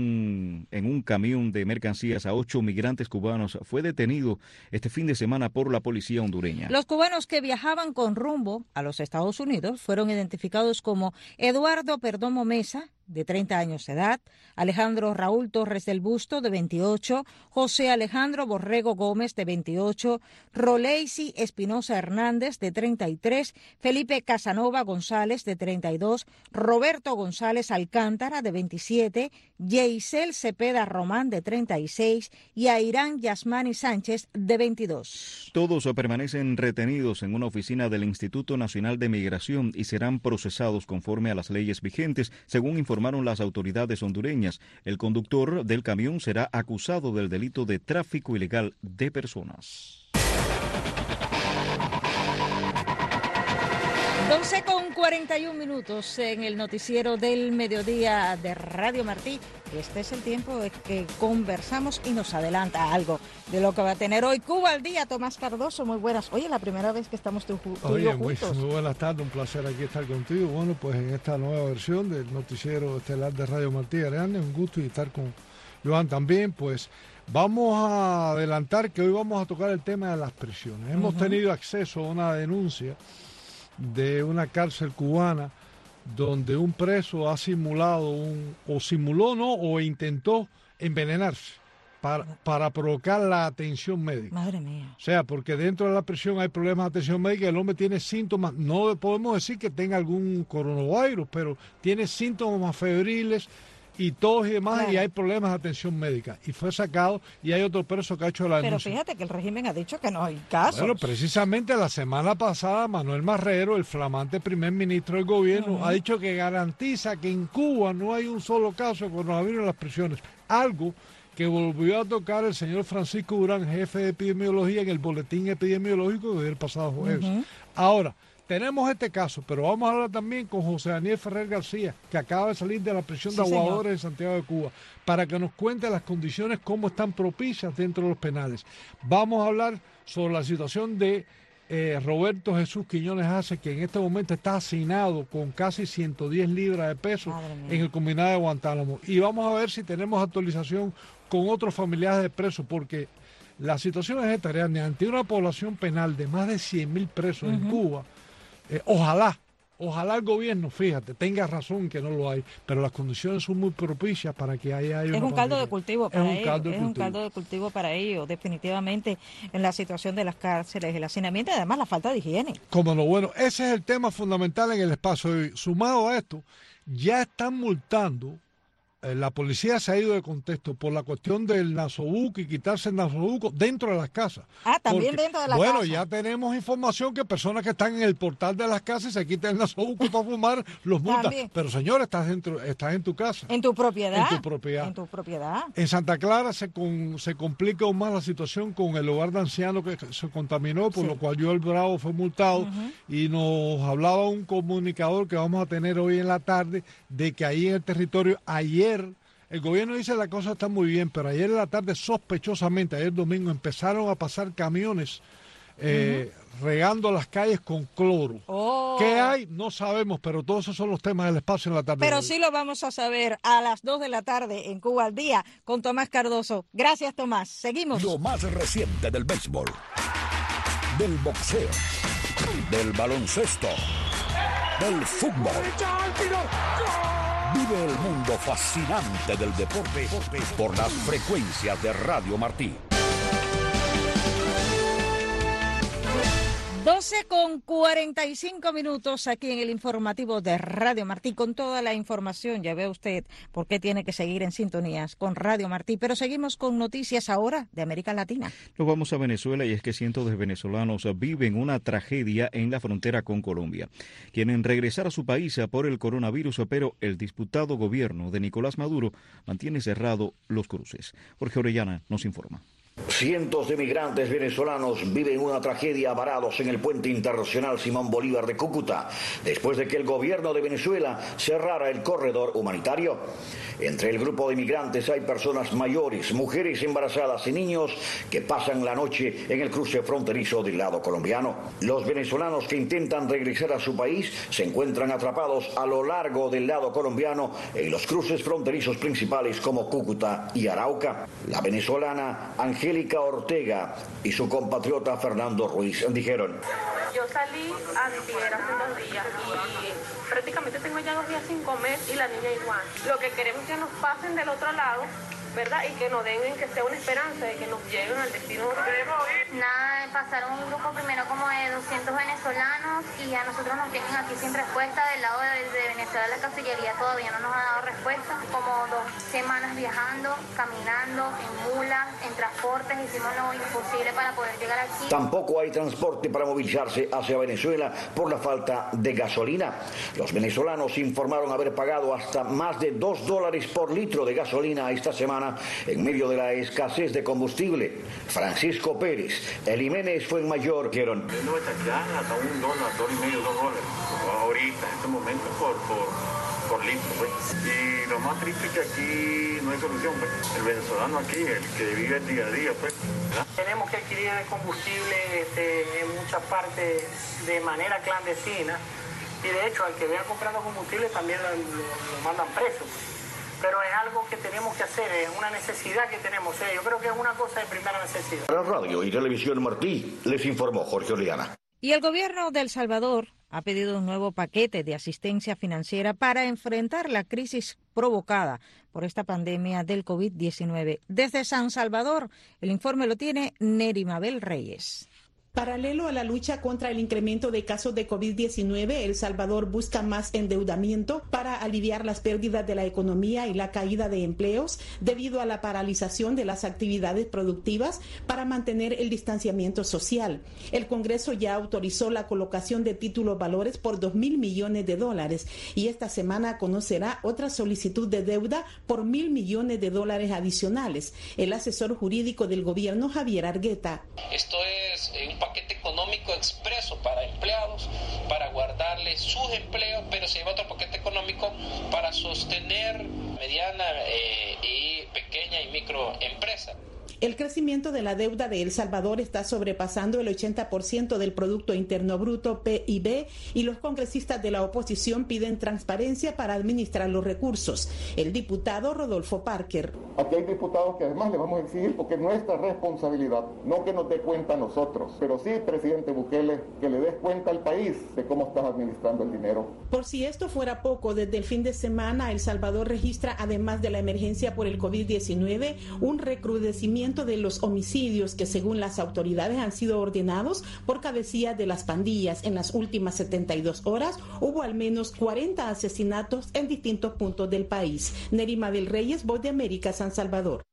en un camión de mercancías a 8 migrantes cubanos fue detenido este fin de semana por la policía hondureña. Los cubanos que viajaban con rumbo a los Estados Unidos fueron identificados como Eduardo Perdomo Mesa, de 30 años de edad, Alejandro Raúl Torres del Busto, de 28, José Alejandro Borrego Gómez, de 28, Roleisi Espinosa Hernández, de 33, Felipe Casanova González, de 32, Roberto González Alcántara, de 27, Yeisel Cepeda Román, de 36, y Airán Yasmani Sánchez, de 22. Todos permanecen retenidos en una oficina del Instituto Nacional de Migración y serán procesados conforme a las leyes vigentes, según informaron las autoridades hondureñas. El conductor del camión será acusado del delito de tráfico ilegal de personas. 11:41 en el noticiero del mediodía de Radio Martí. Este es el tiempo en que conversamos y nos adelanta algo de lo que va a tener hoy Cuba al día. Tomás Cardoso, muy buenas. Oye, la primera vez que estamos tú y yo juntos. Muy buenas tardes, un placer aquí estar contigo. Bueno, pues en esta nueva versión del noticiero estelar de Radio Martí, Ariane, un gusto y estar con Joan también. Pues vamos a adelantar que hoy vamos a tocar el tema de las prisiones. Hemos tenido acceso a una denuncia de una cárcel cubana donde un preso ha simulado o intentó envenenarse para provocar la atención médica. Madre mía. O sea, porque dentro de la prisión hay problemas de atención médica y el hombre tiene síntomas, no podemos decir que tenga algún coronavirus, pero tiene síntomas febriles y tos y demás, claro. Y hay problemas de atención médica. Y fue sacado y hay otro preso que ha hecho la denuncia. Pero fíjate que el régimen ha dicho que no hay casos. Bueno, precisamente la semana pasada Manuel Marrero, el flamante primer ministro del gobierno, ha dicho que garantiza que en Cuba no hay un solo caso de coronavirus en las prisiones. Algo que volvió a tocar el señor Francisco Durán, jefe de epidemiología, en el boletín epidemiológico del pasado jueves. Ahora, tenemos este caso, pero vamos a hablar también con José Daniel Ferrer García, que acaba de salir de la prisión de Aguadores de Santiago de Cuba, para que nos cuente las condiciones, cómo están propicias dentro de los penales. Vamos a hablar sobre la situación de Roberto Jesús Quiñones Hace, que en este momento está asignado con casi 110 libras de peso en el combinado de Guantánamo. Y vamos a ver si tenemos actualización con otros familiares de presos, porque la situación es esta, ante una población penal de más de 100.000 presos en Cuba, ojalá el gobierno, fíjate, tenga razón que no lo hay, pero las condiciones son muy propicias para que haya una un caldo de cultivo para ellos. Es un caldo de cultivo para ellos, definitivamente, en la situación de las cárceles, el hacinamiento y además la falta de higiene. Como no, bueno, ese es el tema fundamental en el espacio. Y sumado a esto, ya están multando. La policía se ha ido de contexto por la cuestión del nasobuco y quitarse el nasobuco dentro de las casas. También dentro de las casas. Bueno, ya tenemos información que personas que están en el portal de las casas y se quitan el nasobuco para fumar, los multan. También. Pero señor, estás en tu casa. En tu propiedad. En tu propiedad. En tu propiedad. En Santa Clara se complica aún más la situación con el hogar de ancianos que se contaminó, por lo cual Joel Bravo fue multado. Y nos hablaba un comunicador que vamos a tener hoy en la tarde de que ahí en el territorio ayer, el gobierno dice la cosa está muy bien, pero ayer en la tarde sospechosamente, ayer domingo, empezaron a pasar camiones regando las calles con cloro. ¿Qué hay? No sabemos, pero todos esos son los temas del espacio en la tarde. Pero sí lo vamos a saber a las 2 de la tarde en Cuba al Día con Tomás Cardoso. Gracias, Tomás. Seguimos. Lo más reciente del béisbol, del boxeo, del baloncesto, del fútbol. Vive el mundo fascinante del deporte por las frecuencias de Radio Martí. 12:45 aquí en el informativo de Radio Martí con toda la información. Ya ve usted por qué tiene que seguir en sintonías con Radio Martí. Pero seguimos con noticias ahora de América Latina. Nos vamos a Venezuela y es que cientos de venezolanos viven una tragedia en la frontera con Colombia. Quieren regresar a su país por el coronavirus, pero el disputado gobierno de Nicolás Maduro mantiene cerrado los cruces. Jorge Orellana nos informa. Cientos de migrantes venezolanos viven una tragedia varados en el puente internacional Simón Bolívar de Cúcuta, después de que el gobierno de Venezuela cerrara el corredor humanitario. Entre el grupo de migrantes hay personas mayores, mujeres embarazadas y niños que pasan la noche en el cruce fronterizo del lado colombiano. Los venezolanos que intentan regresar a su país se encuentran atrapados a lo largo del lado colombiano en los cruces fronterizos principales como Cúcuta y Arauca. La venezolana Angélica Ortega y su compatriota Fernando Ruiz dijeron: yo salí antier hace 2 días y prácticamente tengo ya 2 días sin comer y la niña igual. Lo que queremos es que nos pasen del otro lado, ¿verdad? Y que nos den, que sea una esperanza de que nos lleguen al destino. Nada, pasaron un grupo primero como de 200 venezolanos y a nosotros nos tienen aquí sin respuesta. Del lado de Venezuela la Cancillería todavía no nos ha dado respuesta. Como 2 semanas viajando, caminando, en mulas, en transportes, hicimos lo imposible para poder llegar aquí. Tampoco hay transporte para movilizarse hacia Venezuela por la falta de gasolina. Los venezolanos informaron haber pagado hasta más de $2 por litro de gasolina esta semana en medio de la escasez de combustible. Francisco Pérez, el Jiménez fue en mayor, dijeron: hasta $1, $1.50, $2 ahorita, en este momento por litro, pues. Y lo más triste es que aquí no hay solución, pues. El venezolano aquí, el que vive el día a día, pues, ¿verdad? Tenemos que adquirir el combustible en muchas partes de manera clandestina, y de hecho al que vea comprando combustible también lo mandan preso. Pero es algo que tenemos que hacer, es una necesidad que tenemos. Yo creo que es una cosa de primera necesidad. Para Radio y Televisión Martí, les informó Jorge Orellana. Y el gobierno de El Salvador ha pedido un nuevo paquete de asistencia financiera para enfrentar la crisis provocada por esta pandemia del COVID-19. Desde San Salvador, el informe lo tiene Neri Mabel Reyes. Paralelo a la lucha contra el incremento de casos de COVID-19, El Salvador busca más endeudamiento para aliviar las pérdidas de la economía y la caída de empleos debido a la paralización de las actividades productivas para mantener el distanciamiento social. El Congreso ya autorizó la colocación de títulos valores por $2.000 millones y esta semana conocerá otra solicitud de deuda por $1.000 millones adicionales. El asesor jurídico del gobierno, Javier Argueta. Esto es un paquete económico expreso para empleados, para guardarles sus empleos, pero se lleva otro paquete económico para sostener mediana y pequeña y microempresa. El crecimiento de la deuda de El Salvador está sobrepasando el 80% del Producto Interno Bruto, PIB, y los congresistas de la oposición piden transparencia para administrar los recursos. El diputado Rodolfo Parker. Aquí hay diputados que además le vamos a exigir, porque es nuestra responsabilidad, no que nos dé cuenta a nosotros, pero sí, presidente Bukele, que le des cuenta al país de cómo estás administrando el dinero. Por si esto fuera poco, desde el fin de semana El Salvador registra, además de la emergencia por el COVID-19, un recrudecimiento de los homicidios que, según las autoridades, han sido ordenados por cabecillas de las pandillas. En las últimas 72 horas hubo al menos 40 asesinatos en distintos puntos del país. Nerima del Reyes, Voz de América, San Salvador.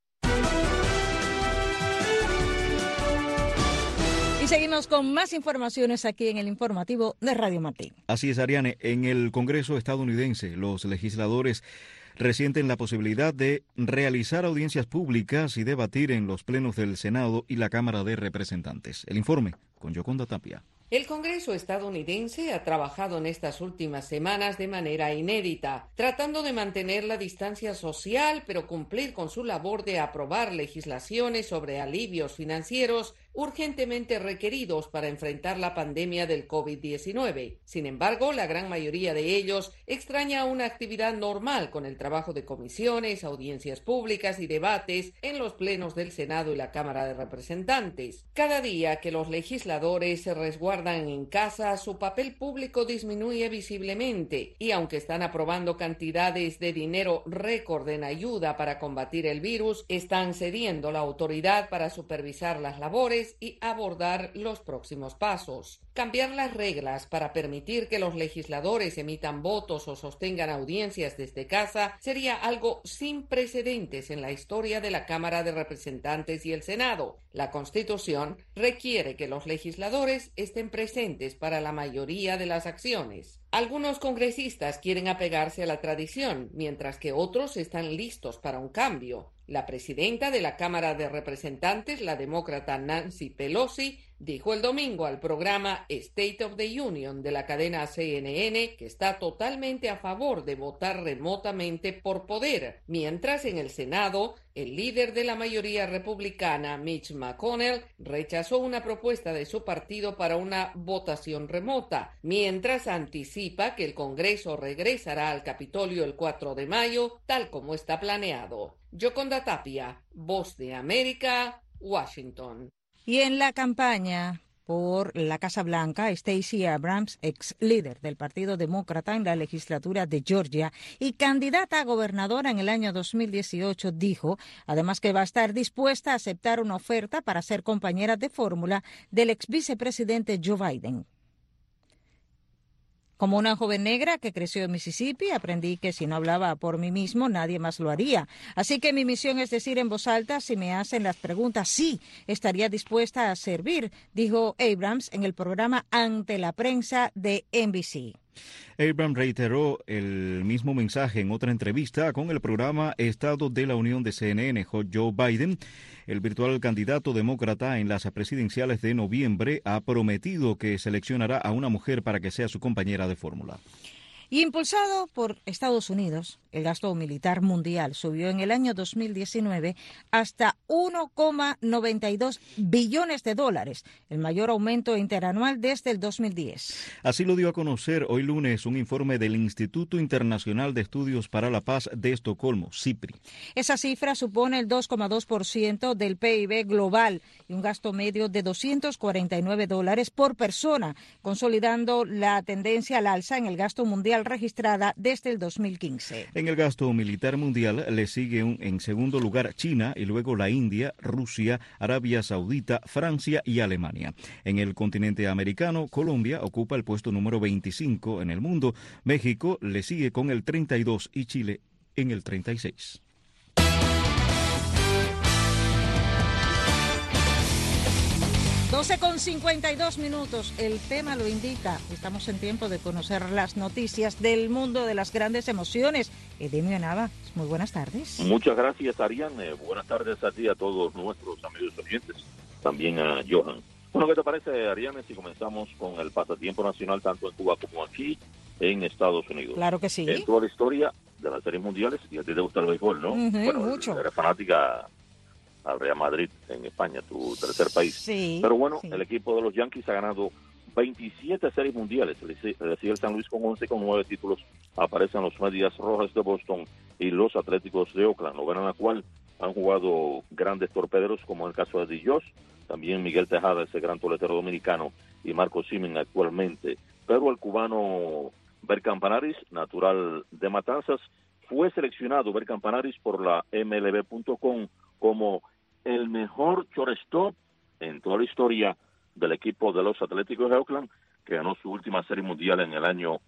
Y seguimos con más informaciones aquí en el informativo de Radio Martín. Así es, Ariane. En el Congreso estadounidense, los legisladores resienten la posibilidad de realizar audiencias públicas y debatir en los plenos del Senado y la Cámara de Representantes. El informe con Yoconda Tapia. El Congreso estadounidense ha trabajado en estas últimas semanas de manera inédita, tratando de mantener la distancia social, pero cumplir con su labor de aprobar legislaciones sobre alivios financieros urgentemente requeridos para enfrentar la pandemia del COVID-19. Sin embargo, la gran mayoría de ellos extraña una actividad normal con el trabajo de comisiones, audiencias públicas y debates en los plenos del Senado y la Cámara de Representantes. Cada día que los legisladores se resguardan en casa, su papel público disminuye visiblemente, y aunque están aprobando cantidades de dinero récord en ayuda para combatir el virus, están cediendo la autoridad para supervisar las labores y abordar los próximos pasos. Cambiar las reglas para permitir que los legisladores emitan votos o sostengan audiencias desde casa sería algo sin precedentes en la historia de la Cámara de Representantes y el Senado. La Constitución requiere que los legisladores estén presentes para la mayoría de las acciones. Algunos congresistas quieren apegarse a la tradición, mientras que otros están listos para un cambio. La presidenta de la Cámara de Representantes, la demócrata Nancy Pelosi, dijo el domingo al programa State of the Union de la cadena CNN que está totalmente a favor de votar remotamente por poder, mientras en el Senado el líder de la mayoría republicana, Mitch McConnell, rechazó una propuesta de su partido para una votación remota, mientras anticipa que el Congreso regresará al Capitolio el 4 de mayo, tal como está planeado. Yoconda Tapia, Voz de América, Washington. Y en la campaña por la Casa Blanca, Stacey Abrams, ex líder del Partido Demócrata en la legislatura de Georgia y candidata a gobernadora en el año 2018, dijo además que va a estar dispuesta a aceptar una oferta para ser compañera de fórmula del ex vicepresidente Joe Biden. Como una joven negra que creció en Mississippi, aprendí que si no hablaba por mí mismo, nadie más lo haría. Así que mi misión es decir en voz alta si me hacen las preguntas. Sí, estaría dispuesta a servir, dijo Abrams en el programa Ante la Prensa de NBC. Abrams reiteró el mismo mensaje en otra entrevista con el programa Estado de la Unión de CNN. Joe Biden, el virtual candidato demócrata en las presidenciales de noviembre, ha prometido que seleccionará a una mujer para que sea su compañera de fórmula. Y impulsado por Estados Unidos, el gasto militar mundial subió en el año 2019 hasta 1,92 billones de dólares, el mayor aumento interanual desde el 2010. Así lo dio a conocer hoy lunes un informe del Instituto Internacional de Estudios para la Paz de Estocolmo, SIPRI. Esa cifra supone el 2,2% del PIB global y un gasto medio de $249 por persona, consolidando la tendencia al alza en el gasto mundial registrada desde el 2015. En el gasto militar mundial le sigue en segundo lugar China y luego la India, Rusia, Arabia Saudita, Francia y Alemania. En el continente americano, Colombia ocupa el puesto número 25 en el mundo, México le sigue con el 32 y Chile en el 36. Con 52 minutos, el tema lo indica. Estamos en tiempo de conocer las noticias del mundo de las grandes emociones. Edemio Nava, muy buenas tardes. Muchas gracias, Ariane. Buenas tardes a ti, a todos nuestros amigos oyentes, también a Johan. Bueno, ¿qué te parece, Ariane, si comenzamos con el pasatiempo nacional tanto en Cuba como aquí en Estados Unidos? Claro que sí. En toda la historia de las series mundiales, y a ti te gusta el béisbol, ¿no? Bueno, mucho. Eres fanática al Real Madrid en España, tu tercer país. Sí, pero bueno, sí. el equipo de los Yankees ha ganado 27 series mundiales, recibe el San Luis con 11, con 9 títulos, aparecen los Medias Rojas de Boston y los Atléticos de Oakland, novena en la cual han jugado grandes torpederos, como en el caso de Eddie Josh, también Miguel Tejada, ese gran toletero dominicano, y Marco Simen actualmente. Pero el cubano Ber Campanaris, natural de Matanzas, fue seleccionado Ber Campanaris por la MLB.com como el mejor shortstop en toda la historia del equipo de los Atléticos de Oakland, que ganó su última serie mundial en el año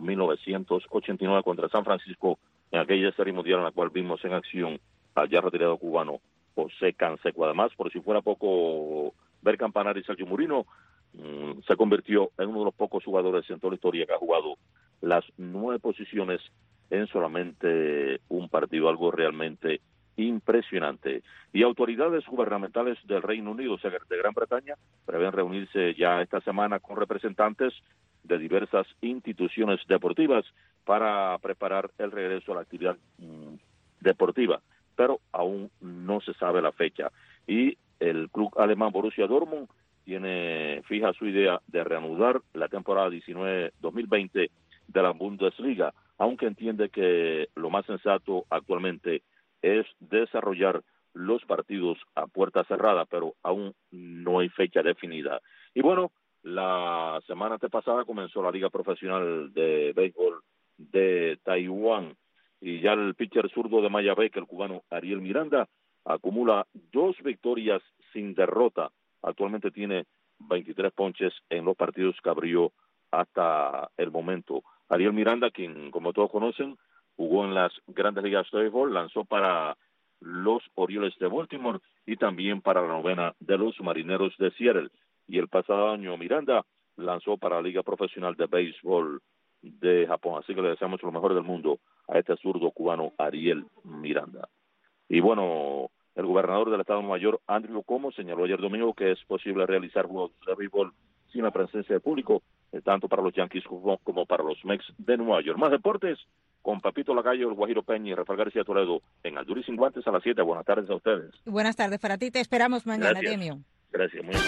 1989 contra San Francisco, en aquella serie mundial en la cual vimos en acción al ya retirado cubano José Canseco. Además, por si fuera poco, Ber Campanaris, Sergio Murino se convirtió en uno de los pocos jugadores en toda la historia que ha jugado las 9 posiciones en solamente un partido, algo realmente impresionante. Y autoridades gubernamentales del Reino Unido, o sea, de Gran Bretaña, prevén reunirse ya esta semana con representantes de diversas instituciones deportivas para preparar el regreso a la actividad deportiva, pero aún no se sabe la fecha. Y el club alemán Borussia Dortmund tiene fija su idea de reanudar la temporada 19-2020 de la Bundesliga, aunque entiende que lo más sensato actualmente es desarrollar los partidos a puerta cerrada, pero aún no hay fecha definida. Y bueno, la semana antepasada comenzó la Liga Profesional de Béisbol de Taiwán, y ya el pitcher zurdo de Mayabé, el cubano Ariel Miranda, acumula 2 victorias sin derrota. Actualmente tiene 23 ponches en los partidos que abrió hasta el momento. Ariel Miranda, quien como todos conocen, jugó en las grandes ligas de béisbol, lanzó para los Orioles de Baltimore y también para la novena de los Marineros de Seattle. Y el pasado año Miranda lanzó para la Liga Profesional de Béisbol de Japón. Así que le deseamos lo mejor del mundo a este zurdo cubano Ariel Miranda. Y bueno, el gobernador del estado de Nueva York, Andrew Cuomo, señaló ayer domingo que es posible realizar juegos de béisbol sin la presencia de público, tanto para los Yankees como para los Mets de Nueva York. Más deportes con Papito Lacayo, el Guajiro Peña y Rafael García Toledo en Alduri Sin Guantes a las 7. Buenas tardes a ustedes. Buenas tardes para ti, te esperamos mañana, Gracias. Demio. Gracias, muy bien.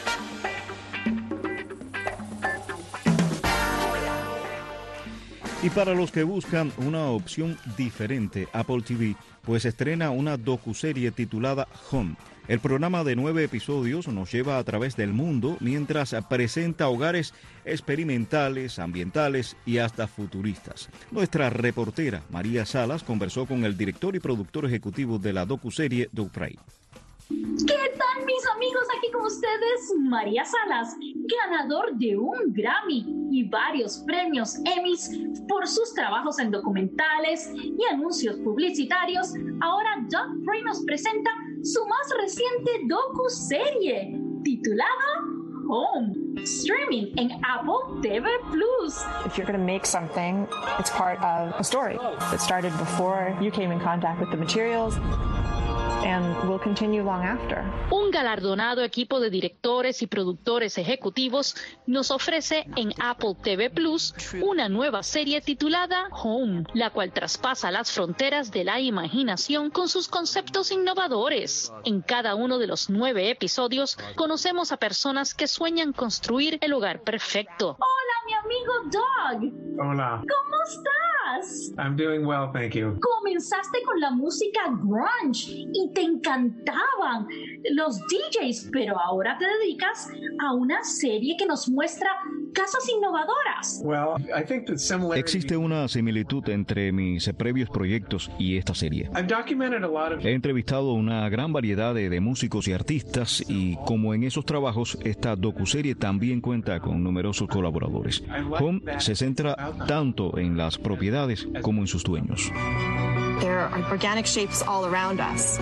Y para los que buscan una opción diferente, Apple TV pues estrena una docuserie titulada Home. El programa de 9 episodios nos lleva a través del mundo mientras presenta hogares experimentales, ambientales y hasta futuristas. Nuestra reportera María Salas conversó con el director y productor ejecutivo de la docuserie, Doug Frey. ¿Qué tal, mis amigos? Aquí con ustedes, María Salas, ganador de un Grammy y varios premios Emmys por sus trabajos en documentales y anuncios publicitarios. Ahora Doug Frey nos presenta su más reciente docuserie, titulada Home, streaming en Apple TV+. If you're going to make something, it's part of a story that started before you came in contact with the materials and will continue long after. Un galardonado equipo de directores y productores ejecutivos nos ofrece en Apple TV Plus una nueva serie titulada Home, la cual traspasa las fronteras de la imaginación con sus conceptos innovadores. En cada uno de los 9 episodios conocemos a personas que sueñan construir el hogar perfecto. Hola, mi amigo Doug. Hola. ¿Cómo estás? I'm doing well, thank you. Comenzaste con la música grunge y te encantaban los DJs, pero ahora te dedicas a una serie que nos muestra casas innovadoras. Well, I think that similarity... Existe una similitud entre mis previos proyectos y esta serie. I've documented a lot of... He entrevistado una gran variedad de músicos y artistas y como en esos trabajos, esta docuserie también cuenta con numerosos colaboradores. Home se centra tanto en las propiedades como en sus dueños. There are organic shapes all around us.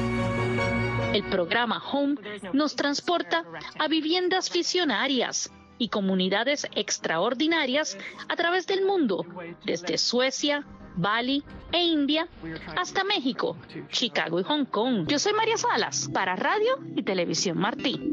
El programa Home nos transporta a viviendas visionarias y comunidades extraordinarias a través del mundo, desde Suecia, Bali e India hasta México, Chicago y Hong Kong. Yo soy María Salas para Radio y Televisión Martí.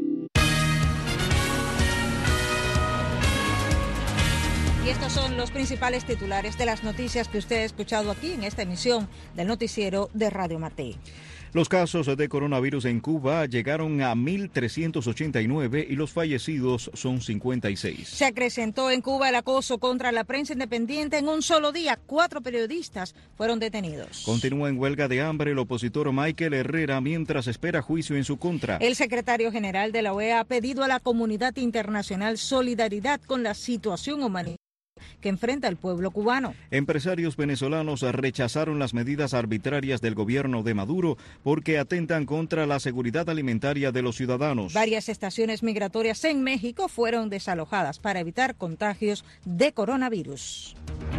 Y estos son los principales titulares de las noticias que usted ha escuchado aquí en esta emisión del noticiero de Radio Martí. Los casos de coronavirus en Cuba llegaron a 1.389 y los fallecidos son 56. Se acrecentó en Cuba el acoso contra la prensa independiente. En un solo día, 4 periodistas fueron detenidos. Continúa en huelga de hambre el opositor Michael Herrera mientras espera juicio en su contra. El secretario general de la OEA ha pedido a la comunidad internacional solidaridad con la situación humanitaria que enfrenta el pueblo cubano. Empresarios venezolanos rechazaron las medidas arbitrarias del gobierno de Maduro porque atentan contra la seguridad alimentaria de los ciudadanos. Varias estaciones migratorias en México fueron desalojadas para evitar contagios de coronavirus.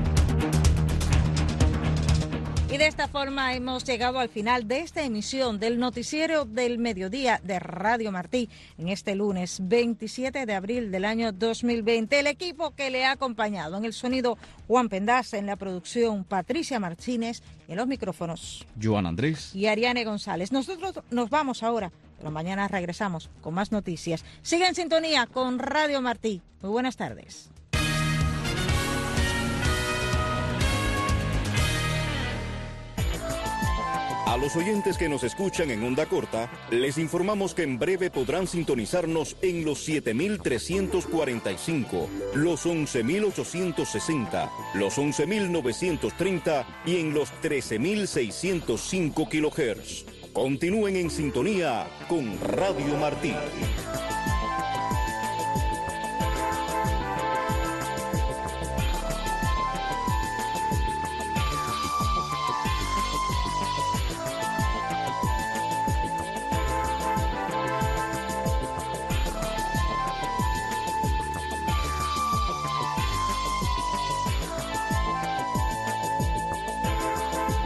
Y de esta forma hemos llegado al final de esta emisión del Noticiero del Mediodía de Radio Martí en este lunes 27 de abril del año 2020. El equipo que le ha acompañado en el sonido, Juan Pendaza, en la producción, Patricia Martínez, en los micrófonos, Joan Andrés y Ariane González. Nosotros nos vamos ahora, pero mañana regresamos con más noticias. Siga en sintonía con Radio Martí. Muy buenas tardes. A los oyentes que nos escuchan en onda corta, les informamos que en breve podrán sintonizarnos en los 7.345, los 11.860, los 11.930 y en los 13.605 kHz. Continúen en sintonía con Radio Martí.